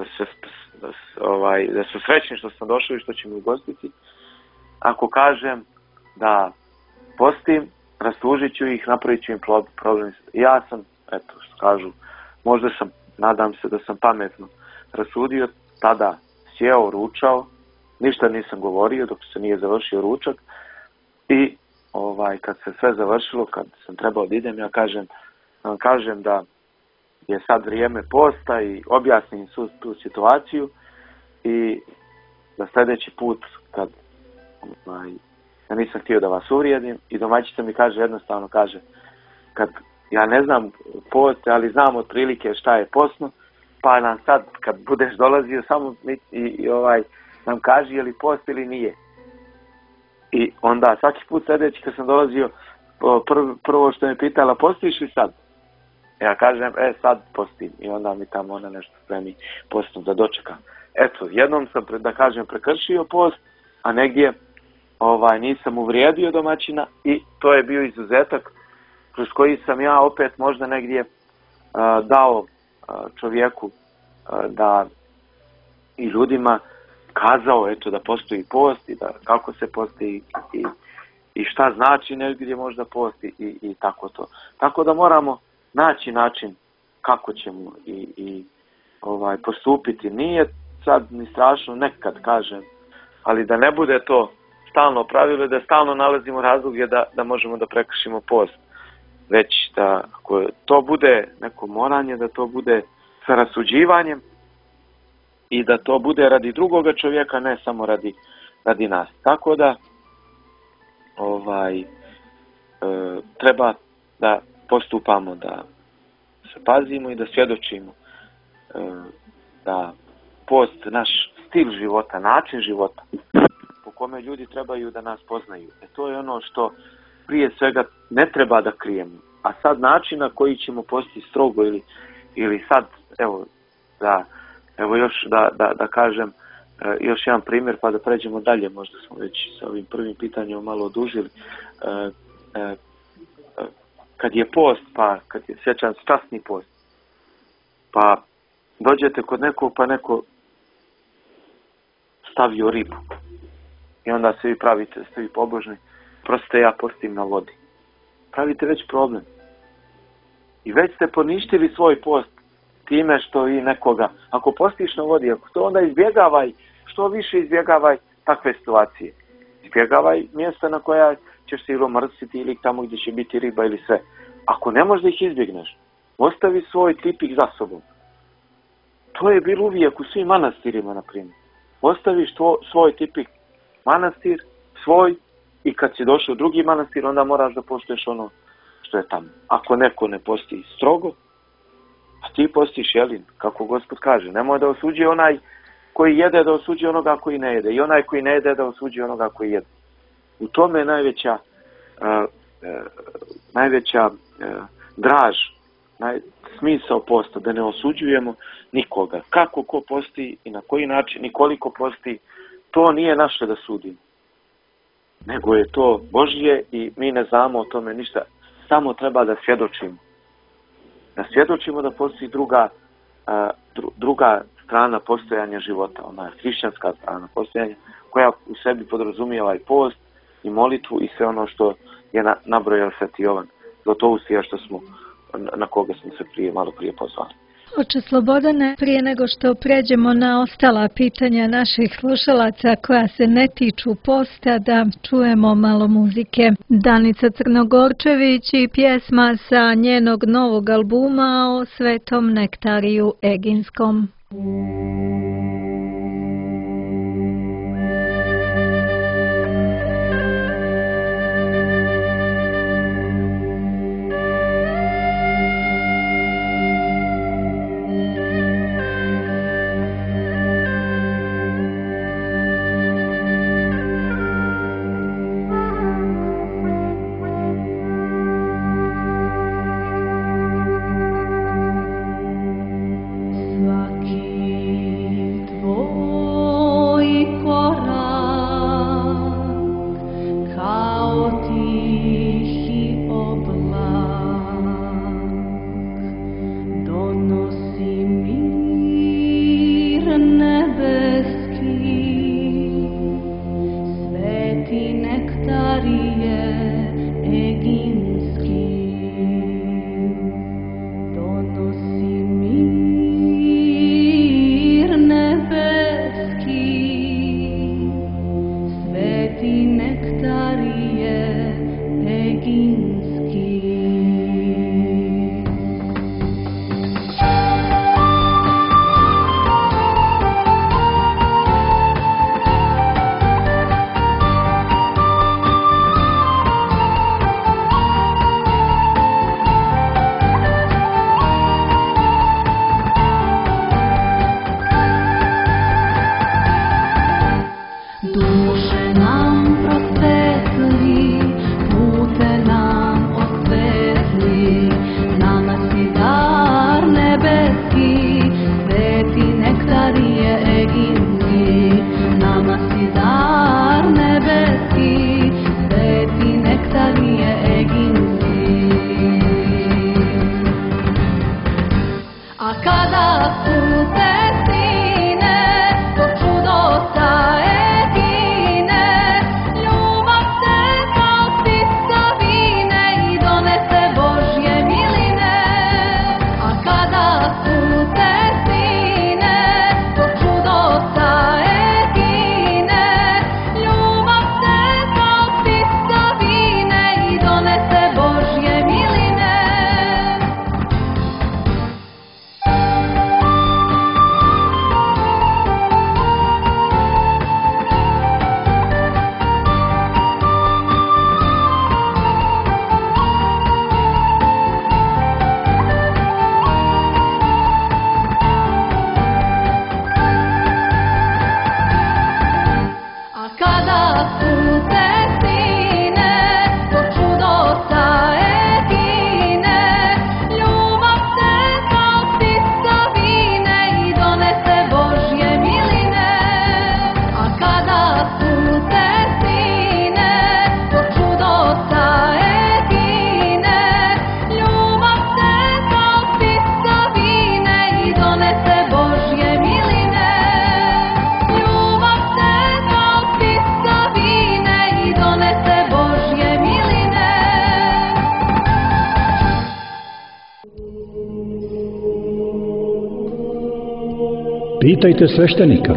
su srećni što sam došao i što će mi ugostiti. Ako kažem da postim, rastužit ću ih, napravit ću im problem. Ja sam, eto što kažu, možda sam, nadam se da sam pametno rasudio, tada sjeo, ručao, ništa nisam govorio dok se nije završio ručak i kad se sve završilo, kad sam trebao da idem, ja kažem da je sad vrijeme posta i objasnim tu situaciju i da sljedeći put kad ja nisam htio da vas uvrijedim i domaćica mi jednostavno kaže kad ja ne znam post, ali znam otprilike šta je postno, pa nam sad kad budeš dolazio samo nam kaži je li post ili nije. I onda svaki put sljedeći kad sam dolazio, prvo što me pitala, postiš li sad? Ja kažem, sad postim. I onda mi tamo ona nešto spremi postno da dočekam. Eto, jednom sam, da kažem, prekršio post, a negdje nisam uvrijedio domaćina i to je bio izuzetak kroz koji sam ja opet možda negdje dao čovjeku da i ljudima kazao da postoji post i da kako se posti i šta znači negdje možda posti i tako to. Tako da moramo naći način kako ćemo i postupiti. Nije sad ni strašno, nekad kažem, ali da ne bude to stalno pravilo, da stalno nalazimo razloge da možemo da prekršimo post. Već da ako to bude neko moranje, da to bude sa rasuđivanjem i da to bude radi drugoga čovjeka, ne samo radi nas. Tako da treba da postupamo, da se pazimo i da svjedočimo da post naš stil života, način života po kome ljudi trebaju da nas poznaju. To je ono što prije svega ne treba da krijemo. A sad način na koji ćemo postiti strogo ili sad, evo još da kažem još jedan primjer pa da pređemo dalje, možda smo već sa ovim prvim pitanjem malo odužili. Kad je post, pa kad je sjećam časni post, pa dođete kod nekog pa neko stavio ribu i onda se vi pravite, ste vi pobožni, prostite ja postim na vodi. Pravite već problem. I već ste poništili svoj post time što i nekoga, ako postiš na vodi, ako to onda izbjegavaj, što više izbjegavaj takve situacije. Izbjegavaj mjesta na koja ćeš se ili omrsiti ili tamo gdje će biti riba ili sve. Ako ne možeš da ih izbjegneš, ostavi svoj tipik za sobom. To je bilo uvijek u svim manastirima, na primjer. Ostaviš svoj tipik manastir, svoj, i kad si došao u drugi manastir, onda moraš da poštuješ ono što je tamo. Ako neko ne posti strogo, a ti postiš, jelin, kako Gospod kaže, nemoj da osuđuje onaj koji jede, da osuđuje onoga koji ne jede, i onaj koji ne jede da osuđuje onoga koji jede. U tome je najveća draž, smisao posta, da ne osuđujemo nikoga. Kako ko posti i na koji način i koliko posti, to nije naše da sudimo. Nego je to Božje i mi ne znamo o tome ništa. Samo treba da svjedočimo. Da svjedočimo da postoji druga strana postojanja života, ona hrišćanska strana postojanja, koja u sebi podrazumijeva i post i molitvu i sve ono što je nabrojao Sveti Jovan Zlatoustija, na koga smo se malo prije pozvali. Oče Slobodane, prije nego što pređemo na ostala pitanja naših slušalaca koja se ne tiču posta, da čujemo malo muzike. Danica Crnogorčević i pjesma sa njenog novog albuma o Svetom nektariju eginskom. Svaki Pitajte sveštenika.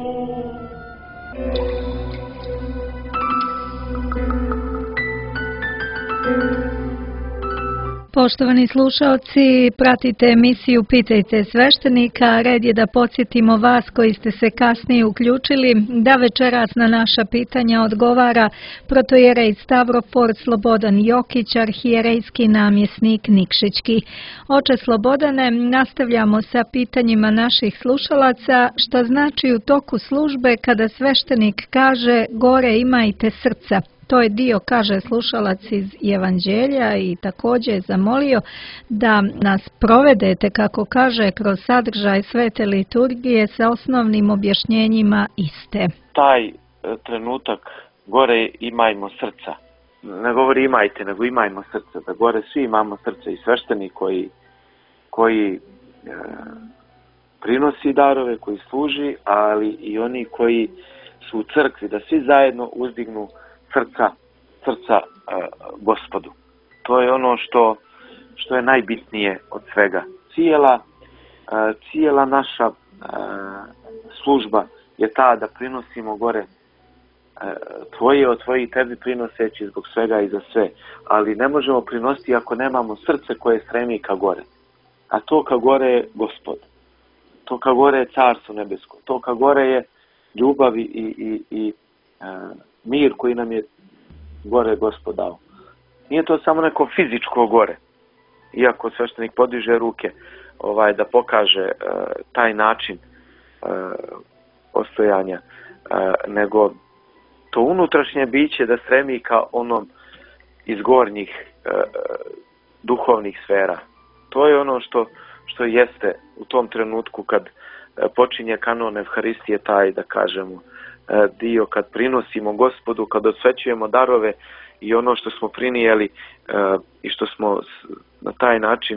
Poštovani slušaoci, pratite emisiju Pitajte sveštenika. Red je da podsjetimo vas koji ste se kasnije uključili da večeras na naša pitanja odgovara protojerej Stavrofor Slobodan Jokić, arhijerejski namjesnik Nikšićki. Oče Slobodane, nastavljamo sa pitanjima naših slušalaca, što znači u toku službe kada sveštenik kaže gore imajte srca. To je dio, kaže slušalac iz Evanđelja, i također je zamolio da nas provedete, kako kaže, kroz sadržaj svete liturgije sa osnovnim objašnjenjima iste. Taj trenutak gore imajmo srca. Ne govori imajte, nego imajmo srca. Da gore svi imamo srce, i sveštenik koji prinosi darove, koji služi, ali i oni koji su u crkvi, da svi zajedno uzdignu srca Gospodu. To je ono što je najbitnije od svega. Cijela naša služba je ta da prinosimo gore tvoje od tvojih tebi prinoseći zbog svega i za sve. Ali ne možemo prinositi ako nemamo srce koje stremi ka gore. A to ka gore je Gospod. To ka gore je Carstvo nebesko. To ka gore je ljubav i mir koji nam je gore Gospod dao. Nije to samo neko fizičko gore, iako sveštenik podiže ruke da pokaže taj način postojanja, nego to unutrašnje biće da stremi ka onom iz gornjih duhovnih sfera. To je ono što jeste u tom trenutku kad počinje kanon Evharistije, taj, da kažemo, dio kad prinosimo Gospodu, kad osvećujemo darove i ono što smo prinijeli i što smo na taj način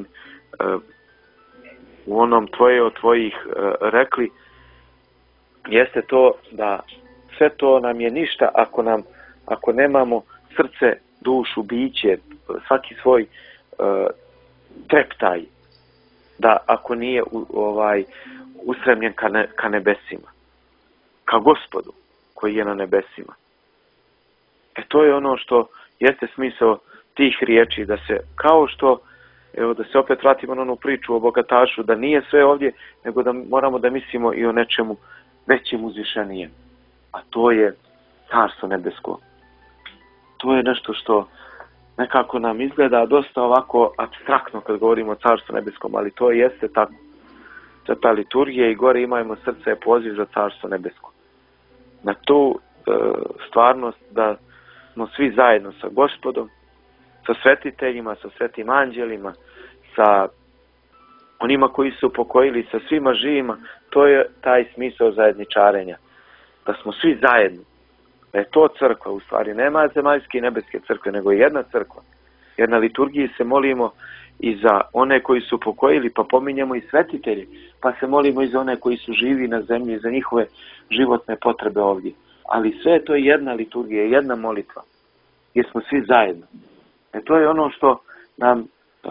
u onom tvoje od tvojih rekli, jeste to da sve to nam je ništa ako nemamo srce, dušu, biće, svaki svoj treptaj, da ako nije ustremljen ka nebesima, ka Gospodu koji je na nebesima. To je ono što jeste smisao tih riječi, da se, kao što, evo da se opet vratimo na onu priču o bogatašu, da nije sve ovdje, nego da moramo da mislimo i o nečemu većem, uzvišenijem. A to je Carstvo nebesko. To je nešto što nekako nam izgleda dosta ovako apstraktno kad govorimo o Carstvu nebeskom, ali to jeste tako. Ta liturgija i gore imajmo srce je poziv za Carstvo nebesko. Na tu stvarnost da smo svi zajedno sa Gospodom, sa svetiteljima, sa svetim anđelima, sa onima koji su upokojili, sa svima živima. To je taj smisao zajedničarenja. Da smo svi zajedno. Da je to crkva, u stvari nema zemaljske i nebeske crkve, nego je jedna crkva. Jer na liturgiji se molimo i za one koji su upokojili, pa pominjemo i svetitelji, pa se molimo i za one koji su živi na zemlji, za njihove životne potrebe ovdje. Ali sve to je jedna liturgija, jedna molitva, gdje smo svi zajedno. To je ono što nam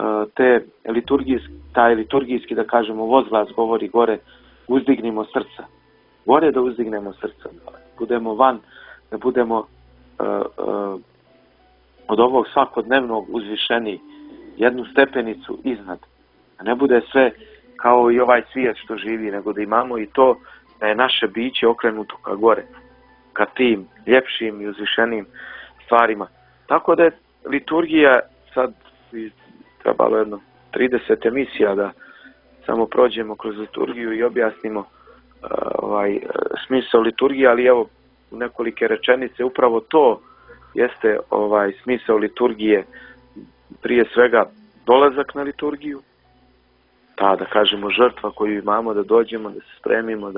taj liturgijski, da kažemo, vozglas govori gore, uzdignimo srca. Gore da uzdignemo srca, da budemo van, da budemo od ovog svakodnevnog uzvišeniji, jednu stepenicu iznad. Da ne bude sve kao i ovaj svijet što živi, nego da imamo i to da je naše biće okrenuto ka gore, ka tim ljepšim i uzvišenim stvarima. Tako da je liturgija, sad trebalo jedno 30 emisija da samo prođemo kroz liturgiju i objasnimo smisao liturgije, ali evo u nekolike rečenice upravo to jeste smisao liturgije, prije svega dolazak na liturgiju, ta, da kažemo, žrtva koju imamo, da dođemo, da se spremimo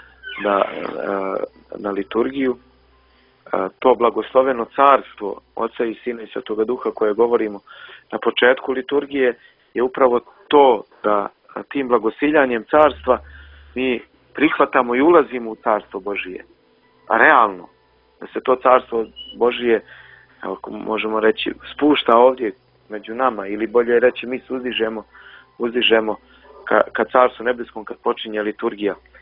na liturgiju, to blagosloveno carstvo Oca i Sina i Svetoga Duha koje govorimo na početku liturgije je upravo to da tim blagosiljanjem carstva mi prihvatamo i ulazimo u carstvo Božije. A realno, da se to carstvo Božije, možemo reći, spušta ovdje među nama, ili bolje reći mi se uzdižemo ka carstvu nebeskom kad počinje liturgija.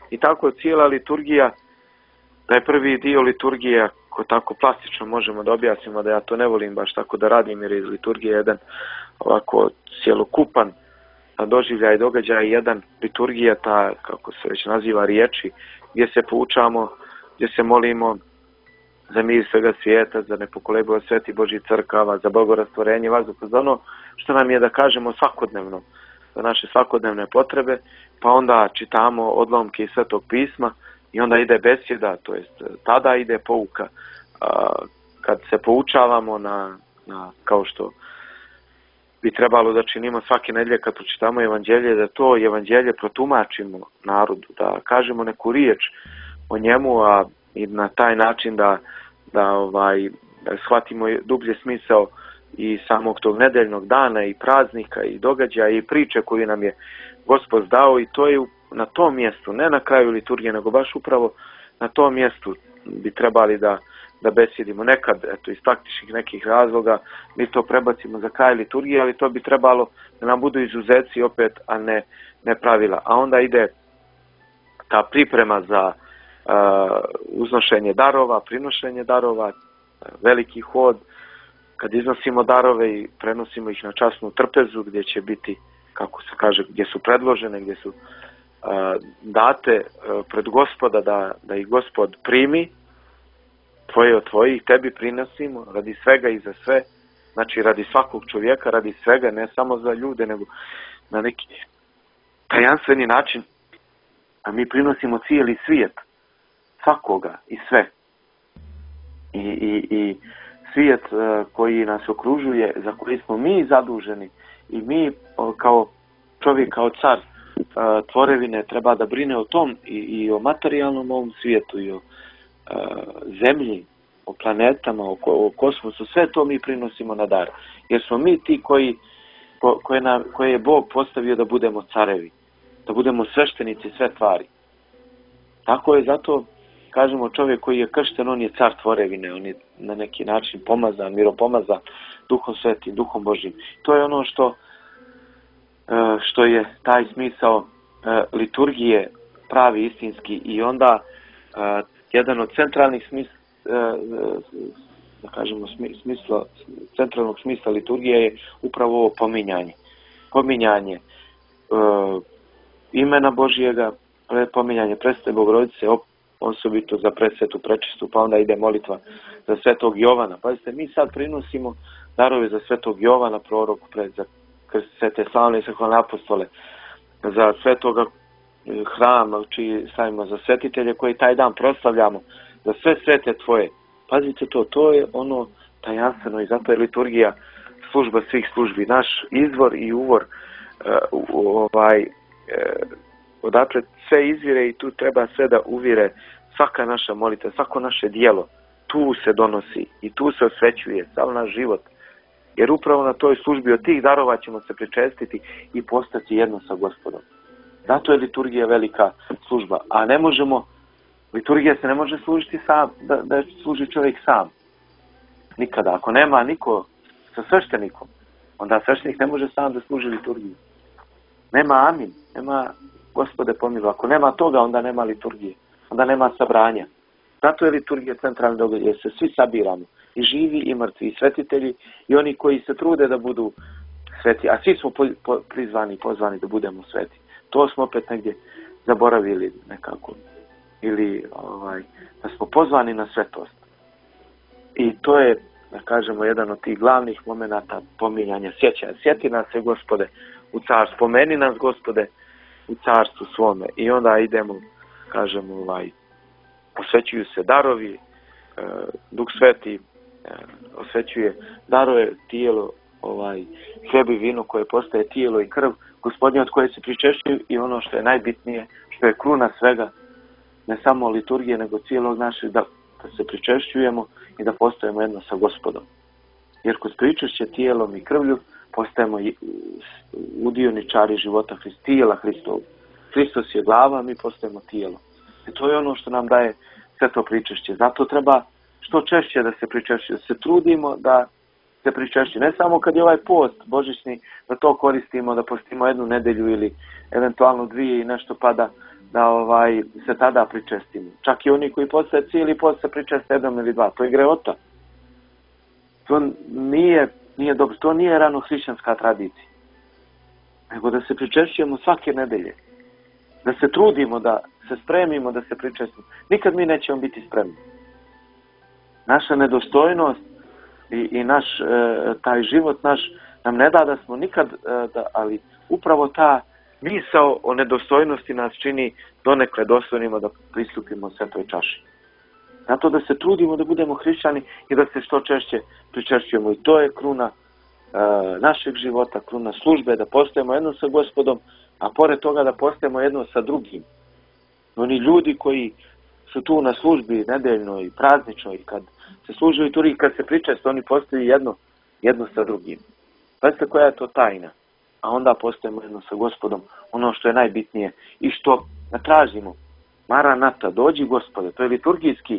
I tako cijela liturgija, taj prvi dio liturgije, ako tako plastično možemo da objasnimo, da ja to ne volim baš tako da radim, jer iz liturgije jedan ovako cjelokupan doživljaj i događaj, jedan liturgija, ta, kako se već naziva, riječi, gdje se poučamo, gdje se molimo za mir svega svijeta, za nepokolebljivo sveti Božji crkava, za blagorastvorenje vazduha, za ono što nam je da kažemo svakodnevno, za naše svakodnevne potrebe, pa onda čitamo odlomke iz Svetog pisma i onda ide besjeda, to jest tada ide pouka. Kad se poučavamo na kao što bi trebalo da činimo svake nedjelje kad pročitamo evanđelje, da to evanđelje protumačimo narodu, da kažemo neku riječ o njemu, a i na taj način da shvatimo dublje smisao i samog tog nedeljnog dana i praznika i događaja i priče koju nam je Gospod dao, i to je na tom mjestu, ne na kraju liturgije, nego baš upravo na tom mjestu bi trebali da besjedimo. Nekad, eto, iz praktičnih nekih razloga mi to prebacimo za kraj liturgije, ali to bi trebalo da nam budu izuzeci opet, a ne pravila. A onda ide ta priprema za uznošenje darova, prinošenje darova, veliki hod, kad iznosimo darove i prenosimo ih na časnu trpezu, gdje će biti, kako se kaže, gdje su predložene, gdje su date pred Gospoda, da ih Gospod primi, tvoje od tvojih, tebi prinosimo, radi svega i za sve, znači radi svakog čovjeka, radi svega, ne samo za ljude, nego na neki tajanstveni način, a mi prinosimo cijeli svijet, svakoga i sve. I svijet koji nas okružuje, za koji smo mi zaduženi, i mi kao čovjek, kao car tvorevine treba da brine o tom i o materijalnom ovom svijetu, i o zemlji, o planetama, o kosmosu, sve to mi prinosimo na dar. Jer smo mi ti koje je Bog postavio da budemo carevi, da budemo sveštenici sve tvari. Tako je, zato kažemo, čovjek koji je kršten, on je car tvorevine, on je na neki način pomazan, miropomazan Duhom Svetim, Duhom Božjim. To je ono što je taj smisao liturgije pravi, istinski, i onda jedan od centralnih centralnog smisla liturgije je upravo ovo pominjanje. Pominjanje imena Božjega, pominjanje presvete Bogorodice, osobito za presvetu prečistu, pa onda ide molitva za svetog Jovana. Pazite, mi sad prinosimo darove za svetog Jovana, proroku, za svete slavne i sahvalne apostole, za svetoga hrama, čiji stavimo, za svetitelje koji taj dan proslavljamo, za sve svete tvoje. Pazite, to je ono tajanstveno, i zato je liturgija služba svih službi, naš izvor i uvor, odakle sve izvire, i tu treba sve da uvire svaka naša molitva, svako naše dijelo, tu se donosi i tu se osvećuje sav naš život. Jer upravo na toj službi od tih darova ćemo se pričestiti i postati jedno sa Gospodom. Zato je liturgija velika služba. A ne možemo, liturgija se ne može služiti sam, da služi čovjek sam. Nikada. Ako nema niko sa sveštenikom, onda sveštenik ne može sam da služi liturgiju. Nema amin, nema Gospode pomilo. Ako nema toga, onda nema liturgije. Onda nema sabranja. Zato je liturgija centralni događaj, jer se svi sabiramo. I živi i mrtvi, i svetitelji, i oni koji se trude da budu sveti. A svi smo prizvani i pozvani da budemo sveti. To smo opet negdje zaboravili nekako. Ili da smo pozvani na svetost. I to je, da kažemo, jedan od tih glavnih momenata pominjanja, sjećanja. Sjeti nas se, Gospode, u carstvu. Spomeni nas, Gospode, u carstvu svome. I onda idemo, kažemo, osvećuju se darovi, Duh Sveti osvećuje darove, tijelo, hljeb i vino koje postaje tijelo i krv Gospodnje, od koje se pričešćuju, i ono što je najbitnije, što je kruna svega, ne samo liturgije, nego cijelog našeg, da se pričešćujemo i da postajemo jedno sa Gospodom. Jer kroz pričešće tijelom i krvlju postajemo udioničari života tijela Hristovog. Hristos je glava, mi postajemo tijelo. I to je ono što nam daje sve to pričešće. Zato treba što češće da se pričešće, da se trudimo da se pričešće. Ne samo kad je ovaj post božićni, da to koristimo, da postimo jednu nedjelju ili eventualno dvije i nešto, pa da se tada pričestimo. Čak i oni koji postaje cijeli post se pričeste jednom ili dva. To je grehota. To nije dobro. To nije rano hrišćanska tradicija. Nego da se pričešćujemo svake nedelje. Da se trudimo, da se spremimo, da se pričestimo. Nikad mi nećemo biti spremni. Naša nedostojnost i naš, taj život naš nam ne da smo nikad, ali upravo ta misao o nedostojnosti nas čini donekle dostojnima da pristupimo svetoj čaši. Zato da se trudimo da budemo hrišćani i da se što češće pričešćujemo. I to je kruna našeg života, kruna službe, da postajemo jedno sa Gospodom, a pored toga da postajemo jedno sa drugim. Oni ljudi koji su tu na službi nedeljnoj i prazničnoj, kad se služe u liturgiji, kad se pričeste, oni postaju jedno sa drugim. Znate koja je to tajna? A onda postajemo jedno sa Gospodom, ono što je najbitnije i što tražimo. Maranata, dođi Gospode, to je liturgijski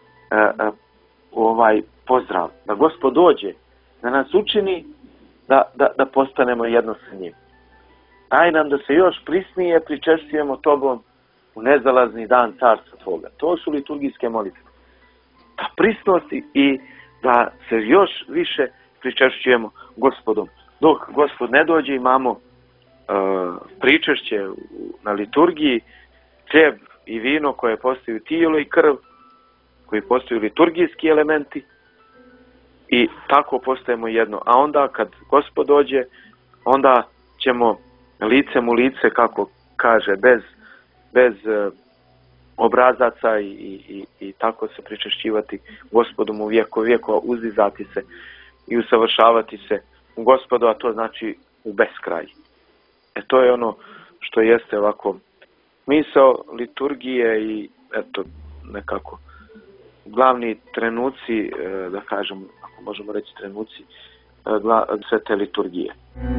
pozdrav, da Gospod dođe, da nas učini da postanemo jedno sa njim. Daj nam da se još prisnije pričešćujemo tobom u nezalazni dan carstva tvoga. To su liturgijske molitve. Da prisnosti i da se još više pričešćujemo Gospodom. Dok Gospod ne dođe, imamo pričešće na liturgiji, hljeb i vino koje postaju tijelo i krv, koji postaju liturgijski elementi i tako postajemo jedno. A onda kad Gospod dođe, onda ćemo licem u lice, kako kaže, bez obrazaca i tako se pričešćivati Gospodom u vijeku vijekova, uzdizati se i usavršavati se u Gospodu, a to znači u beskraj. To je ono što jeste ovako misao liturgije i eto nekako glavni trenuci, da kažem, ako možemo reći trenuci svete liturgije.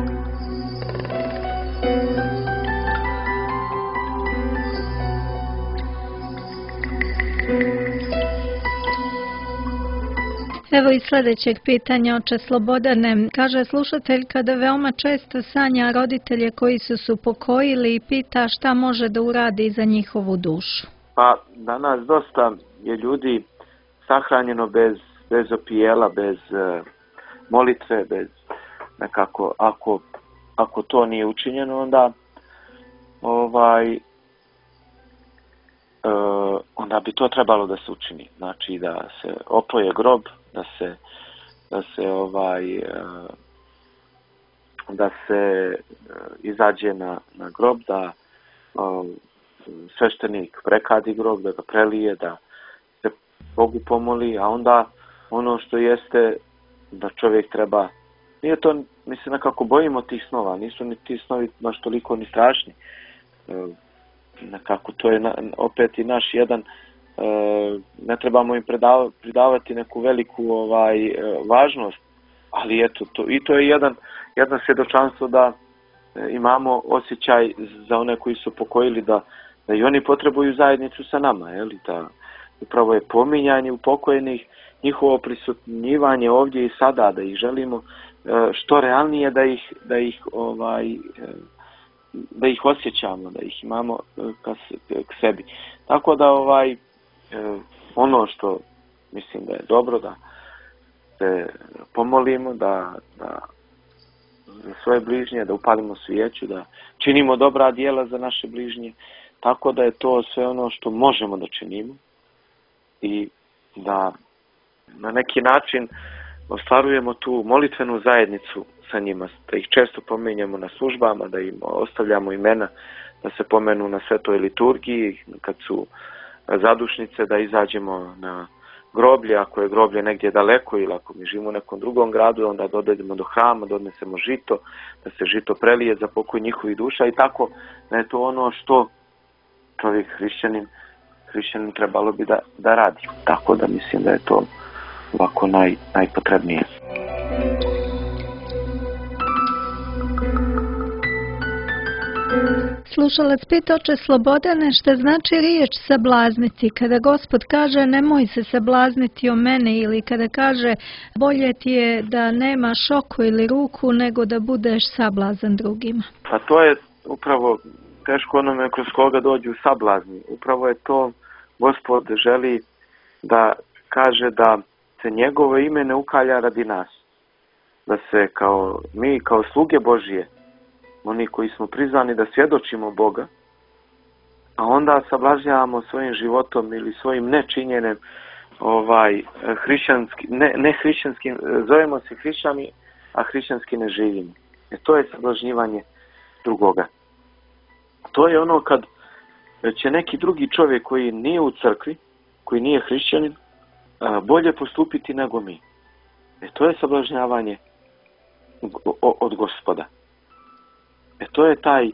Evo i sljedećeg pitanja, oče Slobodane. Kaže slušateljka da veoma često sanja roditelje koji su se upokojili i pita šta može da uradi za njihovu dušu. Pa danas dosta je ljudi sahranjeno bez opijela, bez molitve, bez nekako, ako to nije učinjeno, onda bi to trebalo da se učini. Znači da se opoje grob, da se izađe na grob, da sveštenik prekadi grob, da ga prelije, da se Bogu pomoli, a onda ono što jeste da čovjek treba, nije to, mi se nekako bojimo tih snova, nisu ni ti snovi baš toliko ni strašni. Nekako to je opet i naš jedan, ne trebamo im pridavati neku veliku važnost, ali eto, to je jedno svjedočanstvo da imamo osjećaj za one koji su pokojili da i oni potrebuju zajednicu sa nama, da upravo je pominjanje upokojenih, njihovo prisutnjivanje ovdje i sada, da ih želimo što realnije da ih osjećamo, da ih imamo k sebi. Tako da ono što mislim da je dobro, da se pomolimo, da za svoje bližnje, da upalimo svijeću, da činimo dobra djela za naše bližnje, tako da je to sve ono što možemo da činimo i da na neki način ostvarujemo tu molitvenu zajednicu sa njima, da ih često pominjemo na službama, da im ostavljamo imena, da se pomenu na svetoj liturgiji, kad su zadušnice, da izađemo na groblje, ako je groblje negdje daleko ili ako mi živimo u nekom drugom gradu, onda dođemo do hrama, donesemo žito, da se žito prelije za pokoj njihovih duša i tako da je to ono što čovjek hrišćanin trebalo bi da radi. Tako da mislim da je to ovako najpotrebnije. Slušalac pita, oče Slobodane, šta znači riječ sablazniti? Kada Gospod kaže nemoj se sablazniti o mene ili kada kaže bolje ti je da nemaš oko ili ruku nego da budeš sablazan drugima. Pa to je upravo teško onome kroz koga dođu sablazni. Upravo je to Gospod želi da kaže da se njegovo ime ne ukalja radi nas. Da se mi kao sluge Božije, oni koji smo prizvani da svjedočimo Boga, a onda sablažnjavamo svojim životom ili svojim nečinjenjem ne hrišćanskim, zovemo se hrišćani, a hrišćanski ne živimo. To je sablažnjivanje drugoga. To je ono kad će neki drugi čovjek koji nije u crkvi, koji nije hrišćanin, bolje postupiti nego mi. To je sablažnjavanje od Gospoda. To je taj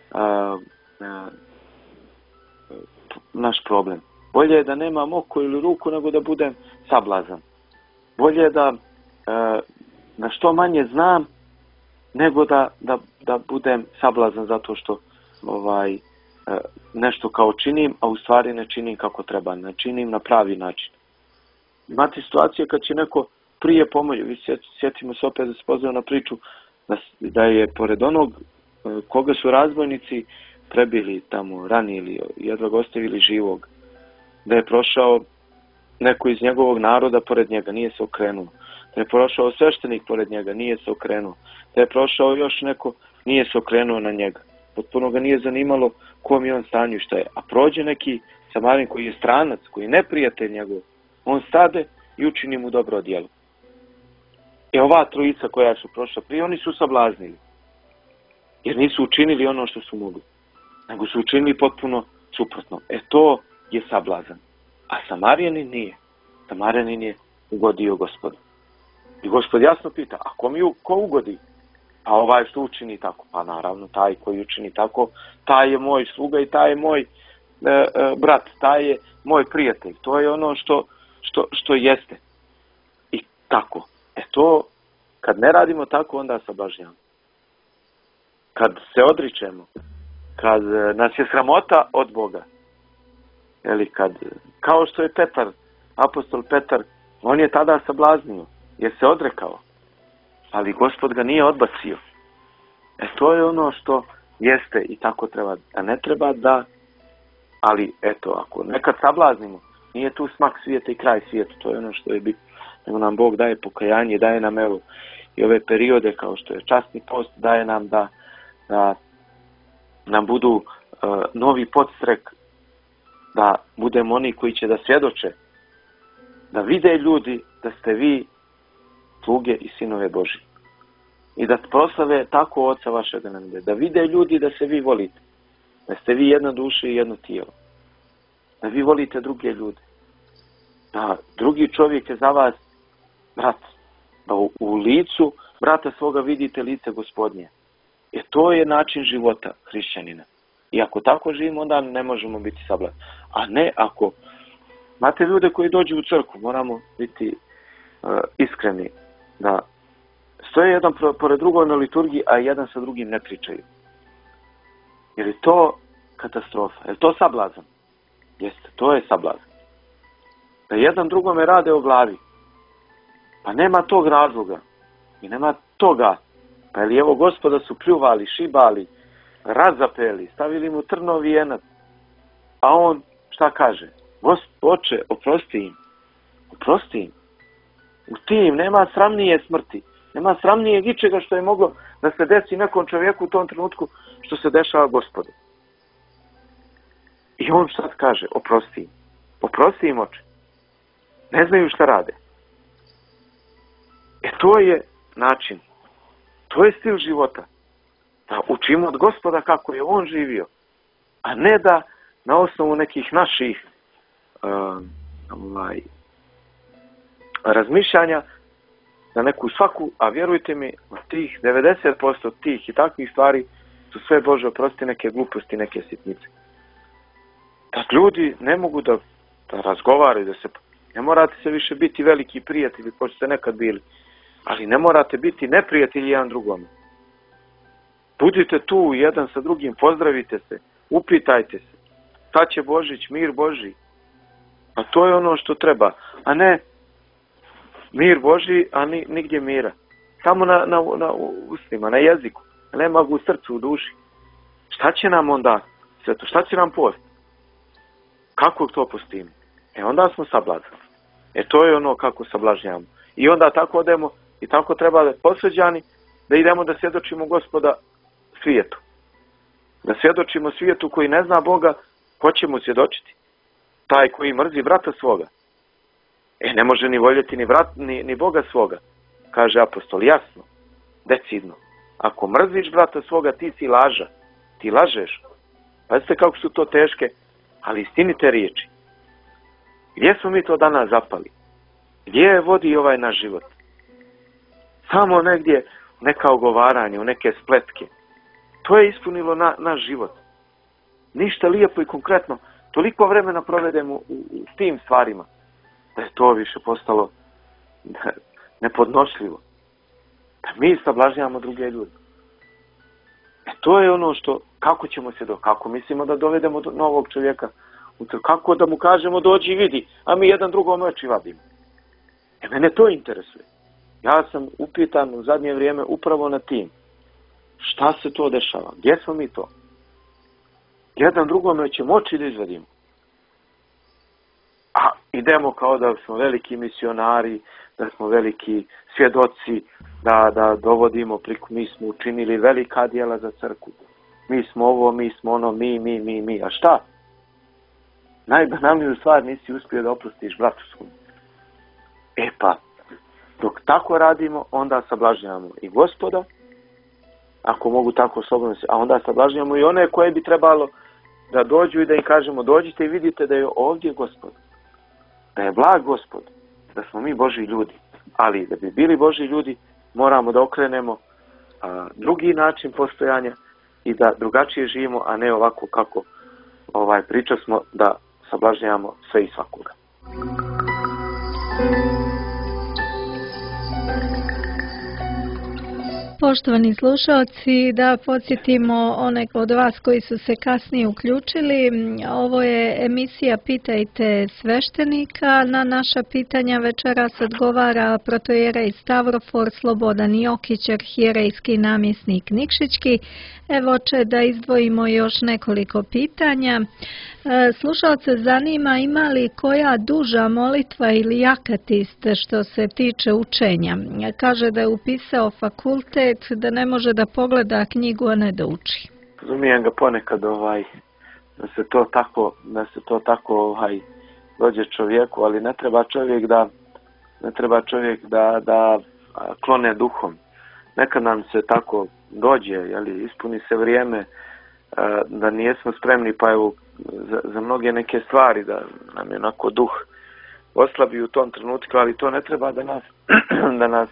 naš problem. Bolje je da nemam oko ili ruku nego da budem sablazan. Bolje je da što manje znam nego da budem sablazan zato što nešto kao činim, a u stvari ne činim kako treba, ne činim na pravi način. Imate situacije kad će neko prije pomoći, vi sjetimo se opet da se pozvao na priču da je pored onog koga su razbojnici prebili tamo, ranili, jedva ga ostavili živog, da je prošao neko iz njegovog naroda pored njega, nije se okrenuo, da je prošao sveštenik pored njega, nije se okrenuo, da je prošao još neko, nije se okrenuo na njega. Potpuno ga nije zanimalo kom je on stanju i šta je. A prođe neki Samarin koji je stranac, koji je neprijatelj njegov, on stade i učini mu dobro djelo. Ova trojica koja su prošla prije, oni su sablaznili. Jer nisu učinili ono što su mogli. Nego su učinili potpuno suprotno. To je sablazan. A Samarijanin nije. Samarijanin je ugodio Gospodu. I Gospod jasno pita, a ko ugodi? A ovaj što učini tako? Pa naravno, taj koji učini tako, taj je moj sluga i taj je moj brat, taj je moj prijatelj. To je ono što jeste. I tako. To, kad ne radimo tako, onda sablažnjavamo. Kad se odričemo, kad nas je sramota od Boga, kao što je Petar, apostol Petar, on je tada sablaznio, jer se odrekao, ali Gospod ga nije odbacio. To je ono što jeste i tako treba, da ne treba da, ali ako nekad sablaznimo, nije tu smak svijeta i kraj svijeta, to je ono što je bitno. Nego nam Bog daje pokajanje, daje nam i ove periode kao što je časni post, daje nam da nam budu novi podstrek, da budemo oni koji će da svjedoče, da vide ljudi da ste vi sluge i sinove Božji. I da proslave tako Oca vašega na nebu. Da vide ljudi da se vi volite. Da ste vi jedna duša i jedno tijelo. Da vi volite druge ljude. Da drugi čovjek je za vas brat. Da u licu brata svoga vidite lice Gospodnje. To je način života hrišćanina. I ako tako živimo, onda ne možemo biti sablazni. A ne ako imate ljude koji dođu u crkvu, moramo biti iskreni da stoje jedan pored drugog na liturgiji, a jedan sa drugim ne pričaju. Jer je to katastrofa. Je to sablazan? Jeste, to je sablazan. Da jedan drugome rade o glavi. Pa nema tog razloga. I nema toga. Pa ili evo Gospoda su pljuvali, šibali, razapeli, stavili mu trnov vijenac. A on šta kaže? Oče, oprosti im. Oprosti im. U tim nema sramnije smrti. Nema sramnijeg ičega što je moglo da se desi nekom čovjeku u tom trenutku što se dešava Gospodu. I on šta kaže? Oprosti im. Oprosti im, oče. Ne znaju šta rade. To je način. To je stil života. Da učimo od Gospoda kako je on živio. A ne da na osnovu nekih naših razmišljanja na neku svaku, a vjerujte mi, od tih 90% tih i takvih stvari su sve Bože oprosti neke gluposti, neke sitnice. Da ljudi ne mogu da razgovaraju, ne morate se više biti veliki prijatelji koji ste nekad bili, ali ne morate biti neprijatelji jedan drugome. Budite tu jedan sa drugim, pozdravite se, upitajte se, šta će Božić, mir Božji. A to je ono što treba, a ne mir Božji, a nigdje mira. Samo na ustima, na jeziku, nema ga u srcu, u duši. Šta šta će nam onda sve to? Šta će nam post? Kako to postimo? Onda smo sablazni. To je ono kako sablažnjamo. I onda tako odemo i tako treba da posveđani da idemo da svjedočimo Gospoda svijetu. Da svjedočimo svijetu koji ne zna Boga, ko će mu svjedočiti? Taj koji mrzi brata svoga. Ne može ni voljeti ni Boga svoga, kaže apostol, jasno, decidno. Ako mrziš brata svoga, ti si laža, ti lažeš. Pazite kako su to teške, ali istinite riječi. Gdje smo mi to danas zapali? Gdje vodi ovaj naš život? Samo negdje neka ogovaranja, neke spletke. To je ispunilo naš život. Ništa lijepo i konkretno. Toliko vremena provedemo u tim stvarima da je to više postalo nepodnošljivo. Da mi sablažnjavamo druge ljude. To je ono što, kako ćemo se kako mislimo da dovedemo do novog čovjeka, kako da mu kažemo dođi i vidi, a mi jedan drugom oči vadimo. Mene to interesuje. Ja sam upitan u zadnje vrijeme upravo na tim. Šta se to dešava? Gdje smo mi to? Jedan drugome ćemo oči da izvadimo. A idemo kao da smo veliki misionari, da smo veliki svjedoci, da dovodimo priko, mi smo učinili velika djela za crkvu. Mi smo ovo, mi smo ono, mi. A šta? Najbanalniju stvar nisi uspio da oprostiš bratu svom. Pa, dok tako radimo, onda sablažnjavamo i Gospoda, ako mogu tako slobodno se, a onda sablažnjavamo i one koje bi trebalo da dođu i da im kažemo dođite i vidite da je ovdje Gospod. Da je blag Gospod, da smo mi Božji ljudi. Ali da bi bili Božji ljudi, moramo da okrenemo drugi način postojanja i da drugačije živimo, a ne ovako kako pričali smo da sablažnjavamo sve i svakoga. Poštovani slušalci, da podsjetimo one od vas koji su se kasnije uključili. Ovo je emisija Pitajte sveštenika. Na naša pitanja večeras odgovara protojerej Stavrofor Slobodan Jokić, arhijerejski namjesnik Nikšićki. Evo će da izdvojimo još nekoliko pitanja. Slušalce zanima ima li koja duža molitva ili akatist što se tiče učenja. Kaže da je upisao fakultet, da ne može da pogleda knjigu, a ne da uči. Razumijem ga ponekad da se to tako dođe čovjeku, ali ne treba čovjek da klone duhom. Nekad nam se tako dođe, ispuni se vrijeme da nijesmo spremni, pa evo za mnoge neke stvari da nam je onako duh oslabi u tom trenutku, ali to ne treba da nas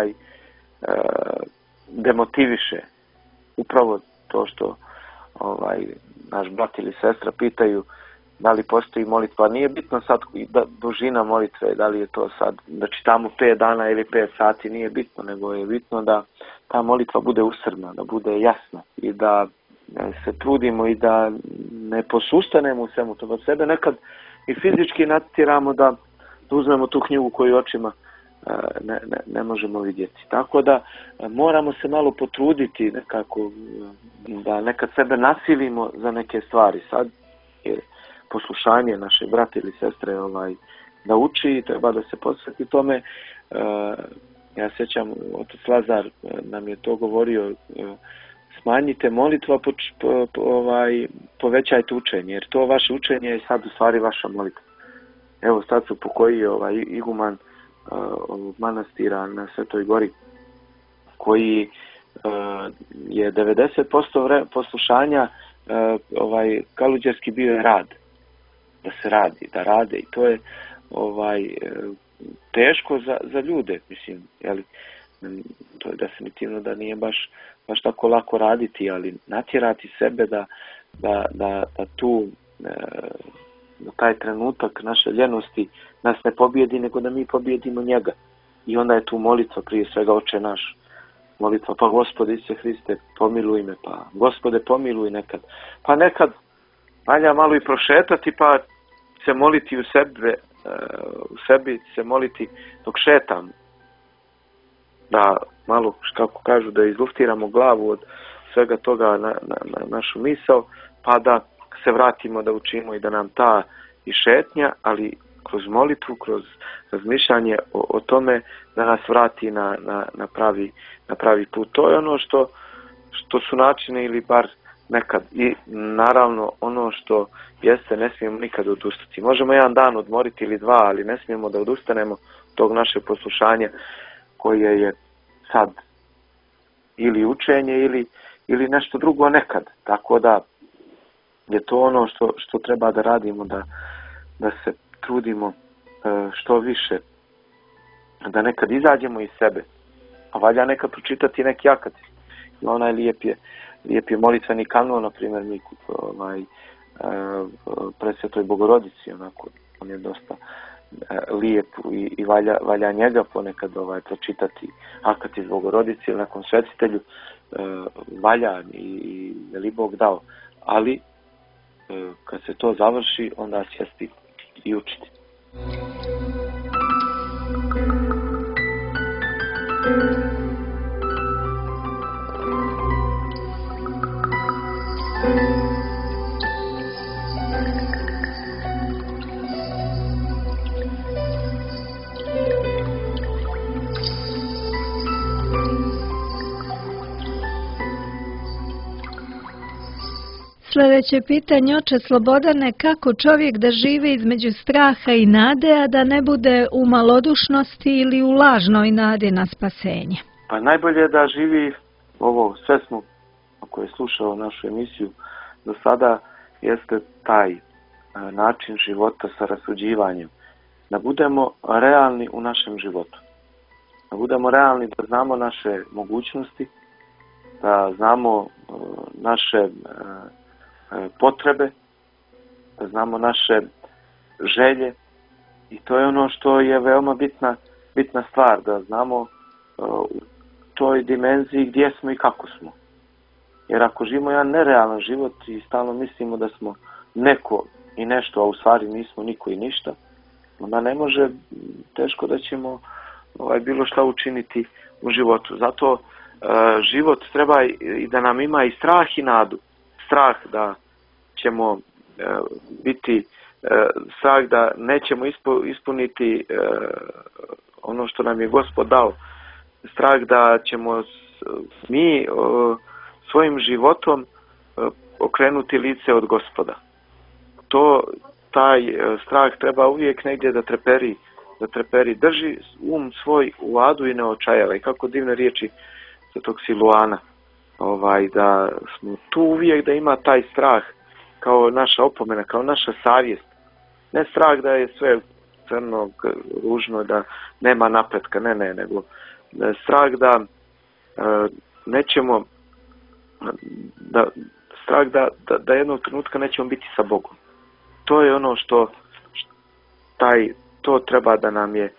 demotiviše. Upravo to što naš brat ili sestra pitaju da li postoji molitva. Nije bitno sad dužina molitve, da li je to sad da čitamo 5 dana ili 5 sati, nije bitno, nego je bitno da ta molitva bude usrdna, da bude jasna i da se trudimo i da ne posustanemo u svemu to od sebe. Nekad i fizički natjeramo da uzmemo tu knjigu koju očima ne možemo vidjeti. Tako da moramo se malo potruditi nekako, da nekad sebe nasilimo za neke stvari. Sad je poslušanje naše brate ili sestre da uči i treba da se posveti tome. Ja sjećam, otac Lazar nam je to govorio, smanjite molitva, povećajte učenje, jer to vaše učenje je sad u stvari vaša molitva. Evo sad se upokojio iguman ovog manastira na Svetoj Gori, koji je 90% poslušanja kaluđerski bio je rad. Da se radi, da rade, i to je teško za ljude, mislim, to je definitivno da nije baš tako lako raditi, ali natjerati sebe da tu da taj trenutak naše ljenosti nas ne pobjedi, nego da mi pobjedimo njega. I onda je tu molitva, prije svega Oče naš, molitva, pa Gospode Isuse Hriste, pomiluj me, pa Gospode pomiluj nekad. Pa nekad valja malo i prošetati, pa se moliti u sebi se moliti dok šetam. Da malo, kako kažu, da izluftiramo glavu od svega toga na našu misao, pa da se vratimo da učimo i da nam ta i šetnja, ali kroz molitvu, kroz razmišljanje o tome da nas vrati na pravi put. To je ono što su načini ili bar nekad. I naravno ono što jeste, ne smijemo nikad odustati. Možemo jedan dan odmoriti ili dva, ali ne smijemo da odustanemo tog naše poslušanja koje je sad ili učenje ili nešto drugo nekad. Tako da je to ono što treba da radimo, da se trudimo što više, da nekad izađemo iz sebe. A valja nekad pročitati neki akatis. Onaj lijep je molitveni kanon, na primjer, mi Presvetoj Bogorodici, onako, on je dosta lijep i valja njega ponekad pročitati akatis Bogorodici ili nekom svetitelju, valja i veli Bog dao. Ali kad se to završi, onda sjesti i učiti. Sljedeće pitanje, oče Slobodane, kako čovjek da živi između straha i nade, a da ne bude u malodušnosti ili u lažnoj nadi na spasenje? Pa najbolje je da živi ovo, sve smo, ako je slušao našu emisiju do sada, jeste taj način života sa rasuđivanjem. Da budemo realni u našem životu. Da budemo realni, da znamo naše mogućnosti, da znamo naše potrebe, da znamo naše želje, i to je ono što je veoma bitna stvar, da znamo u toj dimenziji gdje smo i kako smo. Jer ako živimo jedan nerealan život i stalno mislimo da smo neko i nešto, a u stvari nismo niko i ništa, onda ne može, teško da ćemo bilo šta učiniti u životu. Zato život treba i da nam ima i strah i nadu. Strah da ćemo biti, strah da nećemo ispuniti ono što nam je Gospod dao. Strah da ćemo mi svojim životom okrenuti lice od Gospoda. Taj strah treba uvijek negdje da treperi. Drži svoj u adu i ne očajava. I kako divne riječi Svetog Siluana. Da smo tu uvijek, da ima taj strah kao naša opomena, kao naša savjest. Ne strah da je sve crno, ružno, da nema napretka, nego strah da nećemo, strah da jednog trenutka nećemo biti sa Bogom. To je ono to treba da nam je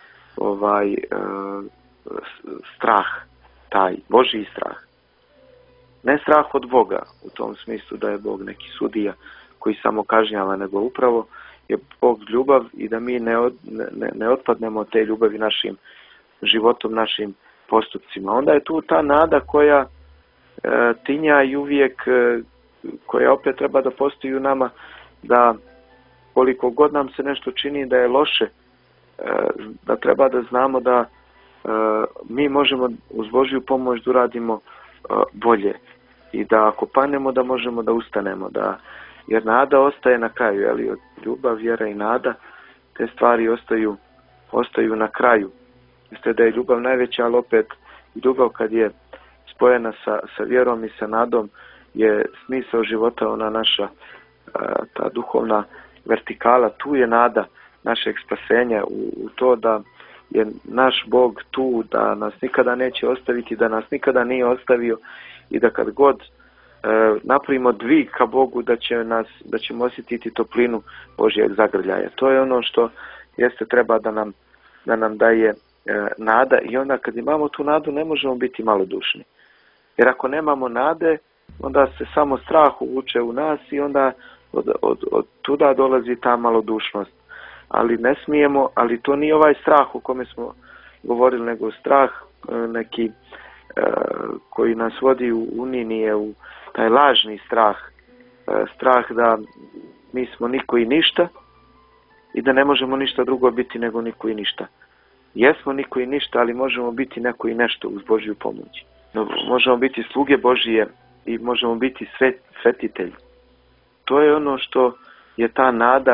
strah, taj Božji strah. Ne strah od Boga, u tom smislu da je Bog neki sudija koji samo kažnjava, nego upravo je Bog ljubav i da mi ne otpadnemo od te ljubavi našim životom, našim postupcima. Onda je tu ta nada koja tinja i uvijek, koja opet treba da postoji u nama, da koliko god nam se nešto čini da je loše, da treba da znamo da mi možemo uz Božju pomoć da uradimo bolje i da ako padnemo da možemo da ustanemo, jer nada ostaje na kraju, ali od ljubav, vjera i nada, te stvari ostaju na kraju. Jeste da je ljubav najveća, ali opet ljubav kad je spojena sa vjerom i sa nadom je smisao života, ona naša ta duhovna vertikala. Tu je nada našeg spasenja, u to da je naš Bog tu, da nas nikada neće ostaviti, da nas nikada nije ostavio i da kad god napravimo dvig ka Bogu, da ćemo osjetiti toplinu Božjeg zagrljaja. To je ono što jeste treba da nam daje nada, i onda kad imamo tu nadu ne možemo biti malodušni. Jer ako nemamo nade, onda se samo strah uvuče u nas i onda od tuda dolazi ta malodušnost. Ali ne smijemo, ali to nije ovaj strah o kome smo govorili, nego strah neki koji nas vodi u unije, u taj lažni strah, strah da mi smo niko i ništa i da ne možemo ništa drugo biti nego niko i ništa. Jesmo niko i ništa, ali možemo biti neko i nešto uz Božju pomoć. Možemo biti sluge Božije i možemo biti svetitelji. To je ono što je ta nada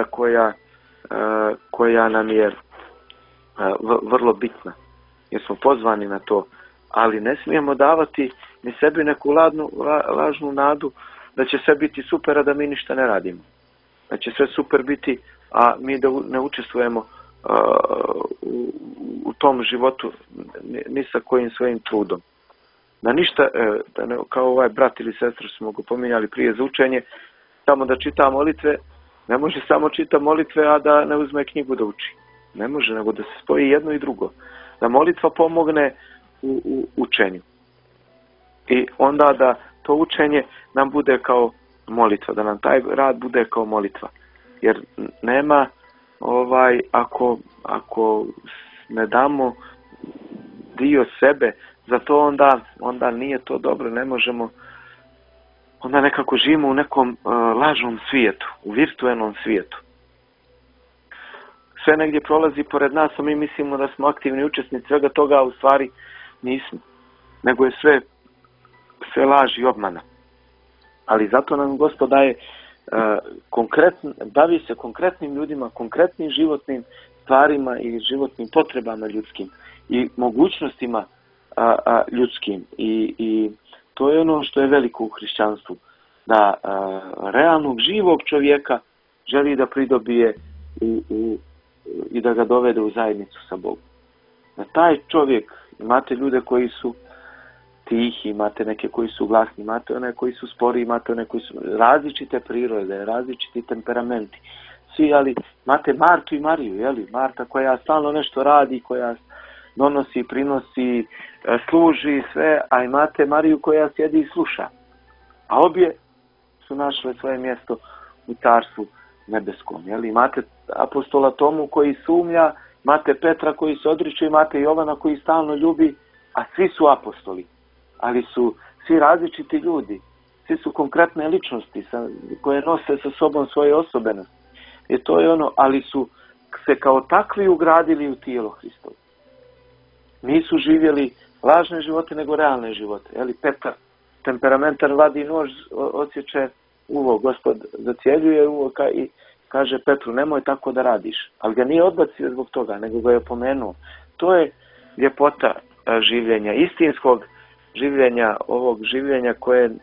koja nam je vrlo bitna. Jer smo pozvani na to. Ali ne smijemo davati ni sebi neku lažnu nadu da će sve biti super, a da mi ništa ne radimo. Da će sve super biti, a mi da ne učestvujemo u tom životu ni sa kojim svojim trudom. Da ništa, kao ovaj brat ili sestra smo ga pominjali prije za učenje, samo da čita molitve, ne može samo čita molitve, a da ne uzme knjigu da uči. Ne može, nego da se spoji jedno i drugo. Da molitva pomogne u učenju. I onda da to učenje nam bude kao molitva, da nam taj rad bude kao molitva. Jer nema, ako ne damo dio sebe, za to onda nije to dobro, ne možemo, onda nekako živimo u nekom lažnom svijetu, u virtualnom svijetu. Sve negdje prolazi pored nas, a mi mislimo da smo aktivni učesnici svega toga, a u stvari nismo. Nego je sve laž i obmana. Ali zato nam Gospod daje bavi se konkretnim ljudima, konkretnim životnim stvarima i životnim potrebama ljudskim i mogućnostima ljudskim. I to je ono što je veliko u hrišćanstvu. Da realnog živog čovjeka želi da pridobije i da ga dovede u zajednicu sa Bogom. Da taj čovjek, imate ljude koji su tihi, imate neke koji su glasni, imate one koji su spori, imate one koji su različite prirode, različiti temperamenti. Svi, ali imate Martu i Mariju, jeli? Marta koja stalno nešto radi, koja donosi, prinosi, služi sve, a imate Mariju koja sjedi i sluša. A obje su našle svoje mjesto u carstvu nebeskom. Jeli? Imate apostola Tomu koji sumnja, imate Petra koji se odriče, imate Jovana koji stalno ljubi, a svi su apostoli. Ali su svi različiti ljudi. Svi su konkretne ličnosti koje nose sa sobom svoje osobenosti. I to je ono, ali su se kao takvi ugradili u tijelo Hristovo. Nisu živjeli lažne živote, nego realne živote. Jeli, Petar, temperamentan, vadi nož, osjeće uvo. Gospod zacjeljuje uvo i kaže Petru, nemoj tako da radiš. Ali ga nije odbacio zbog toga, nego ga je opomenuo. To je ljepota življenja, istinskog življenja, ovog življenja kojem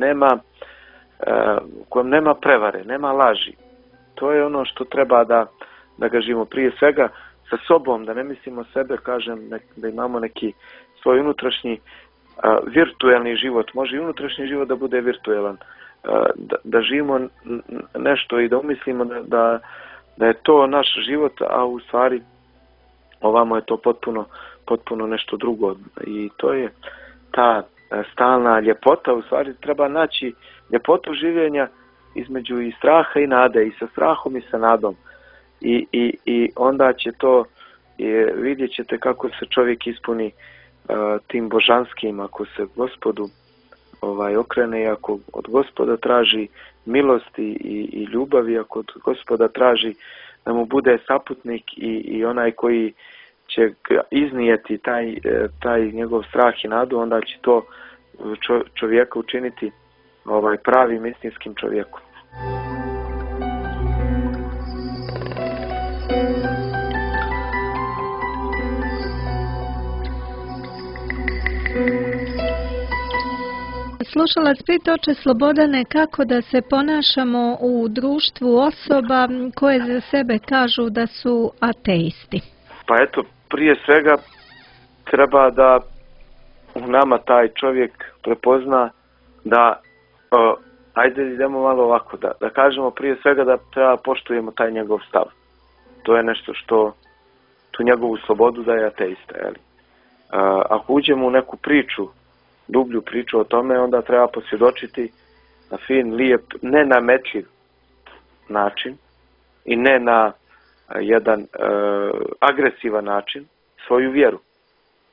nema prevare, nema laži. To je ono što treba da ga živimo prije svega sa sobom, da ne mislimo sebe, kažem, da imamo neki svoj unutrašnji virtualni život. Može i unutrašnji život da bude virtualan. Da živimo nešto i da umislimo da je to naš život, a u stvari ovamo je to potpuno nešto drugo. I to je ta stalna ljepota, u stvari treba naći ljepotu življenja između i straha i nade, i sa strahom i sa nadom. I onda će to, vidjet ćete kako se čovjek ispuni tim božanskim, ako se Gospodu okrene i ako od Gospoda traži milosti i ljubavi, ako od Gospoda traži da mu bude saputnik i onaj koji će iznijeti taj njegov strah i nadu, onda će to čovjeka učiniti pravim istinskim čovjekom. Slušalac pita, oče Slobodane, kako da se ponašamo u društvu osoba koje za sebe kažu da su ateisti? Pa eto, prije svega treba da u nama taj čovjek prepozna da, ajde idemo malo ovako, da kažemo prije svega da treba poštujemo taj njegov stav. To je nešto što tu njegovu slobodu da je ateista. Jeli? Ako uđemo u neku priču, dublju priču o tome, onda treba posvjedočiti na fin, lijep, ne nametljiv način i ne na jedan agresivan način svoju vjeru.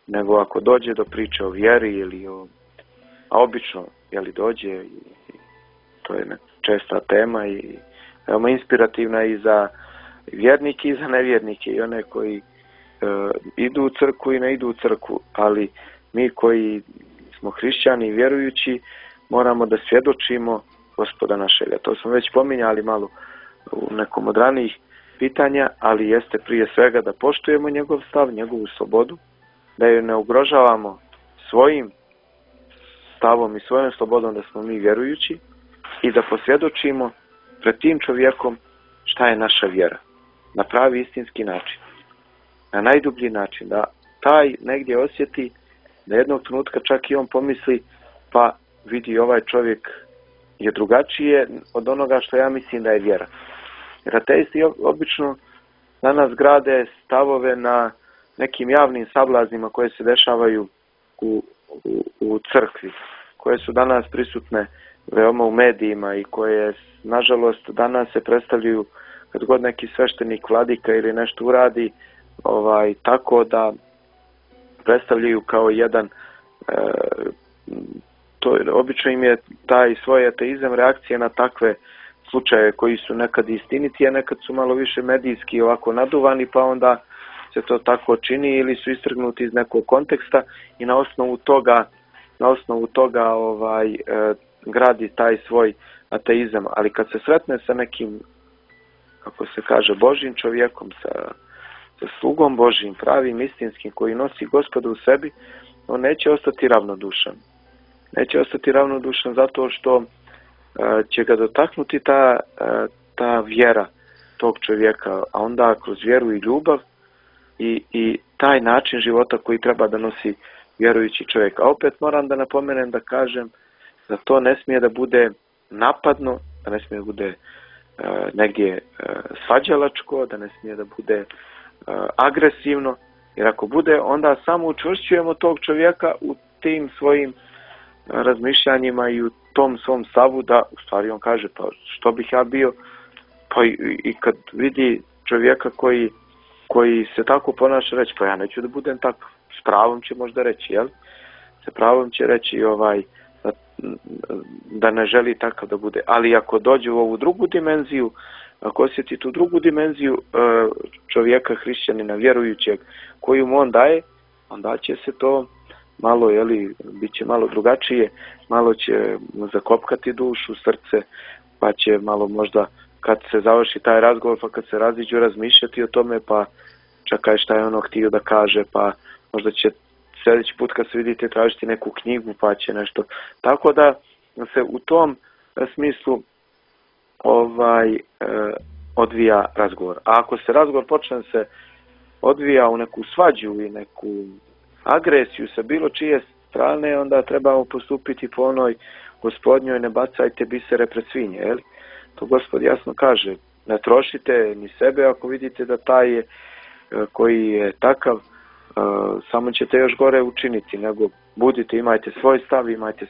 nego ako dođe do priče o vjeri ili a obično dođe i to je česta tema i veoma inspirativna i za vjernike i za nevjernike i one koji idu u crkvu i ne idu u crkvu, ali mi koji smo hrišćani i vjerujući moramo da svjedočimo Gospoda našega. To smo već pominjali malo u nekom od ranijih pitanja, ali jeste prije svega da poštujemo njegov stav, njegovu slobodu, da je ne ugrožavamo svojim stavom i svojom slobodom da smo mi vjerujući i da posvjedočimo pred tim čovjekom šta je naša vjera. Na pravi istinski način. Na najdublji način. Da taj negdje osjeti da jednog trenutka čak i on pomisli pa vidi ovaj čovjek je drugačije od onoga što ja mislim da je vjera. Jer ateisti obično danas grade stavove na nekim javnim sablaznima koje se dešavaju u crkvi, koje su danas prisutne veoma u medijima i koje, nažalost, danas se predstavljaju kad god neki sveštenik, vladika ili nešto uradi, tako da predstavljaju kao jedan, obično im je taj svoj ateizam reakcija na takve slučaje koji su nekad istiniti, a nekad su malo više medijski ovako naduvani, pa onda se to tako čini ili su istrgnuti iz nekog konteksta i na osnovu toga gradi taj svoj ateizam. Ali kad se sretne sa nekim, kako se kaže, Božjim čovjekom, sa slugom Božjim, pravim, istinskim, koji nosi Gospoda u sebi, on neće ostati ravnodušan. Neće ostati ravnodušan zato što će ga dotaknuti ta vjera tog čovjeka, a onda kroz vjeru i ljubav i taj način života koji treba da nosi vjerujući čovjek. A opet moram da napomenem, da kažem da to ne smije da bude napadno, da ne smije da bude negdje svađalačko, da ne smije da bude agresivno, jer ako bude, onda samo učvršćujemo tog čovjeka u tim svojim razmišljanjima i u tom svom stavu da u stvari on kaže pa što bih ja bio, pa i kad vidi čovjeka koji se tako ponaša reći pa ja neću da budem tako, s pravom će možda reći, jel? S pravom će reći da ne želi tako da bude, ali ako dođe u ovu drugu dimenziju, ako osjeti tu drugu dimenziju čovjeka hrišćanina vjerujućeg koju mu on daje, onda će se to malo, bit će malo drugačije, malo će mu zakopkati dušu, srce, pa će malo možda kad se završi taj razgovor, pa kad se raziđu razmišljati o tome, pa čekaj šta je ono htio da kaže, pa možda će sljedeći put kad se vidite tražiti neku knjigu, pa će nešto. Tako da se u tom smislu odvija razgovor. A ako se razgovor počne se odvija u neku svađu i neku agresiju sa bilo čije strane, onda trebamo postupiti po onoj Gospodnjoj, ne bacajte bisere pred svinje, jel? To Gospod jasno kaže, ne trošite ni sebe ako vidite da taj koji je takav, samo ćete još gore učiniti, nego budite, imajte svoj stav, imajte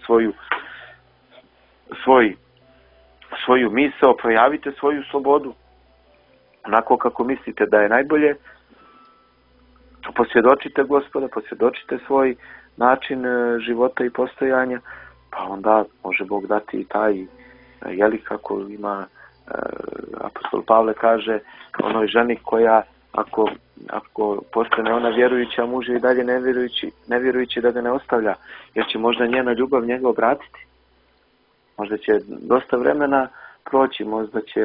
svoju misao, projavite svoju slobodu, onako kako mislite da je najbolje, posvjedočite Gospoda, posvjedočite svoj način života i postojanja, pa onda može Bog dati i taj, kako ima apostol Pavle kaže onoj ženi koja ako postane ona vjerujuća, muž je i dalje nevjerujući da ga ne ostavlja, jer će možda njena ljubav njega obratiti. Možda će dosta vremena proći, možda će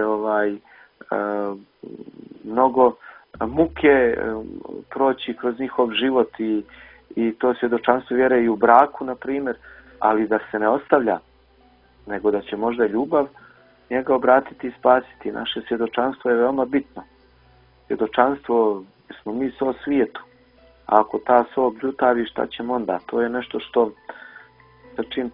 mnogo muke proći kroz njihov život i to svjedočanstvo vjere i u braku, na primjer, ali da se ne ostavlja, nego da će možda ljubav njega obratiti i spasiti. Naše svjedočanstvo je veoma bitno. Svjedočanstvo smo mi so svijetu. A ako ta so obljutavi, šta ćemo onda? To je nešto sa čim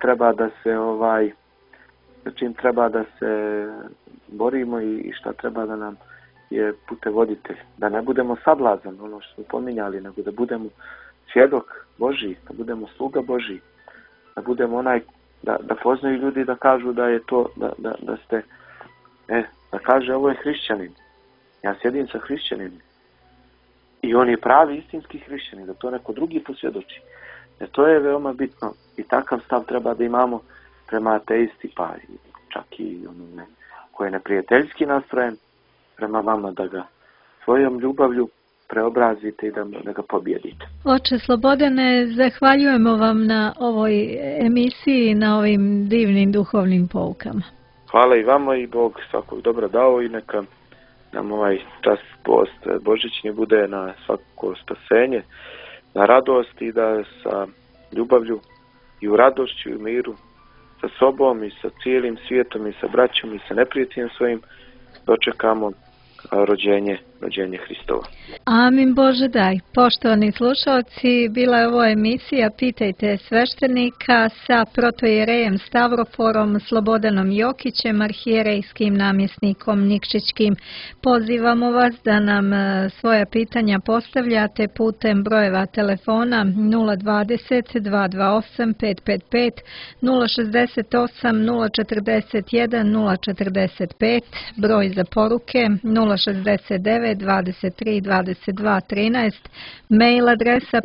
treba da se borimo i šta treba da nam je putevoditelj. Da ne budemo sablazan, ono što smo pominjali, nego da budemo svjedok Božji, da budemo sluga Božji, da budemo onaj, da poznaju ljudi da kažu da je to, da ste, da kaže ovo je hrišćanin. Ja sjedim sa hrišćaninom. i on je pravi istinski hrišćanin, da to neko drugi posvjedoči. Jer to je veoma bitno i takav stav treba da imamo prema ateisti, pa čak i onome koji je neprijateljski nastrojen prema vama, da ga svojom ljubavlju preobrazite i da ga pobjedite. Oče Slobodane, zahvaljujemo vam na ovoj emisiji, na ovim divnim duhovnim poukama. Hvala i vama i Bog svakog dobra dao i neka nam ovaj čas post božićni bude na svako spasenje, na radost i da sa ljubavlju i u radošću i u miru sa sobom i sa cijelim svijetom i sa braćom i sa neprijateljem svojim dočekamo rođenje Hristova. Amin Bože daj. Poštovani slušalci, bila je ovo emisija Pitajte sveštenika sa protojerejem Stavroforom Slobodanom Jokićem, arhijerejskim namjesnikom Nikšićkim. Pozivamo vas da nam svoja pitanja postavljate putem brojeva telefona 020 228 555, 068 041 045, broj za poruke 069 23 22 13, mail adresa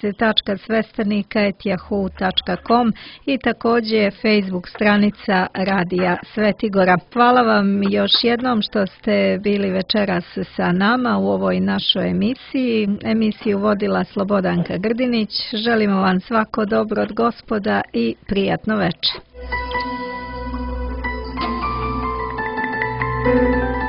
pitajte.sveštenika@yahoo.com i također Facebook stranica Radija Svetigora. Hvala vam još jednom što ste bili večeras sa nama u ovoj našoj emisiji. Emisiju vodila Slobodanka Grdinić. Želimo vam svako dobro od Gospoda i prijatno večer.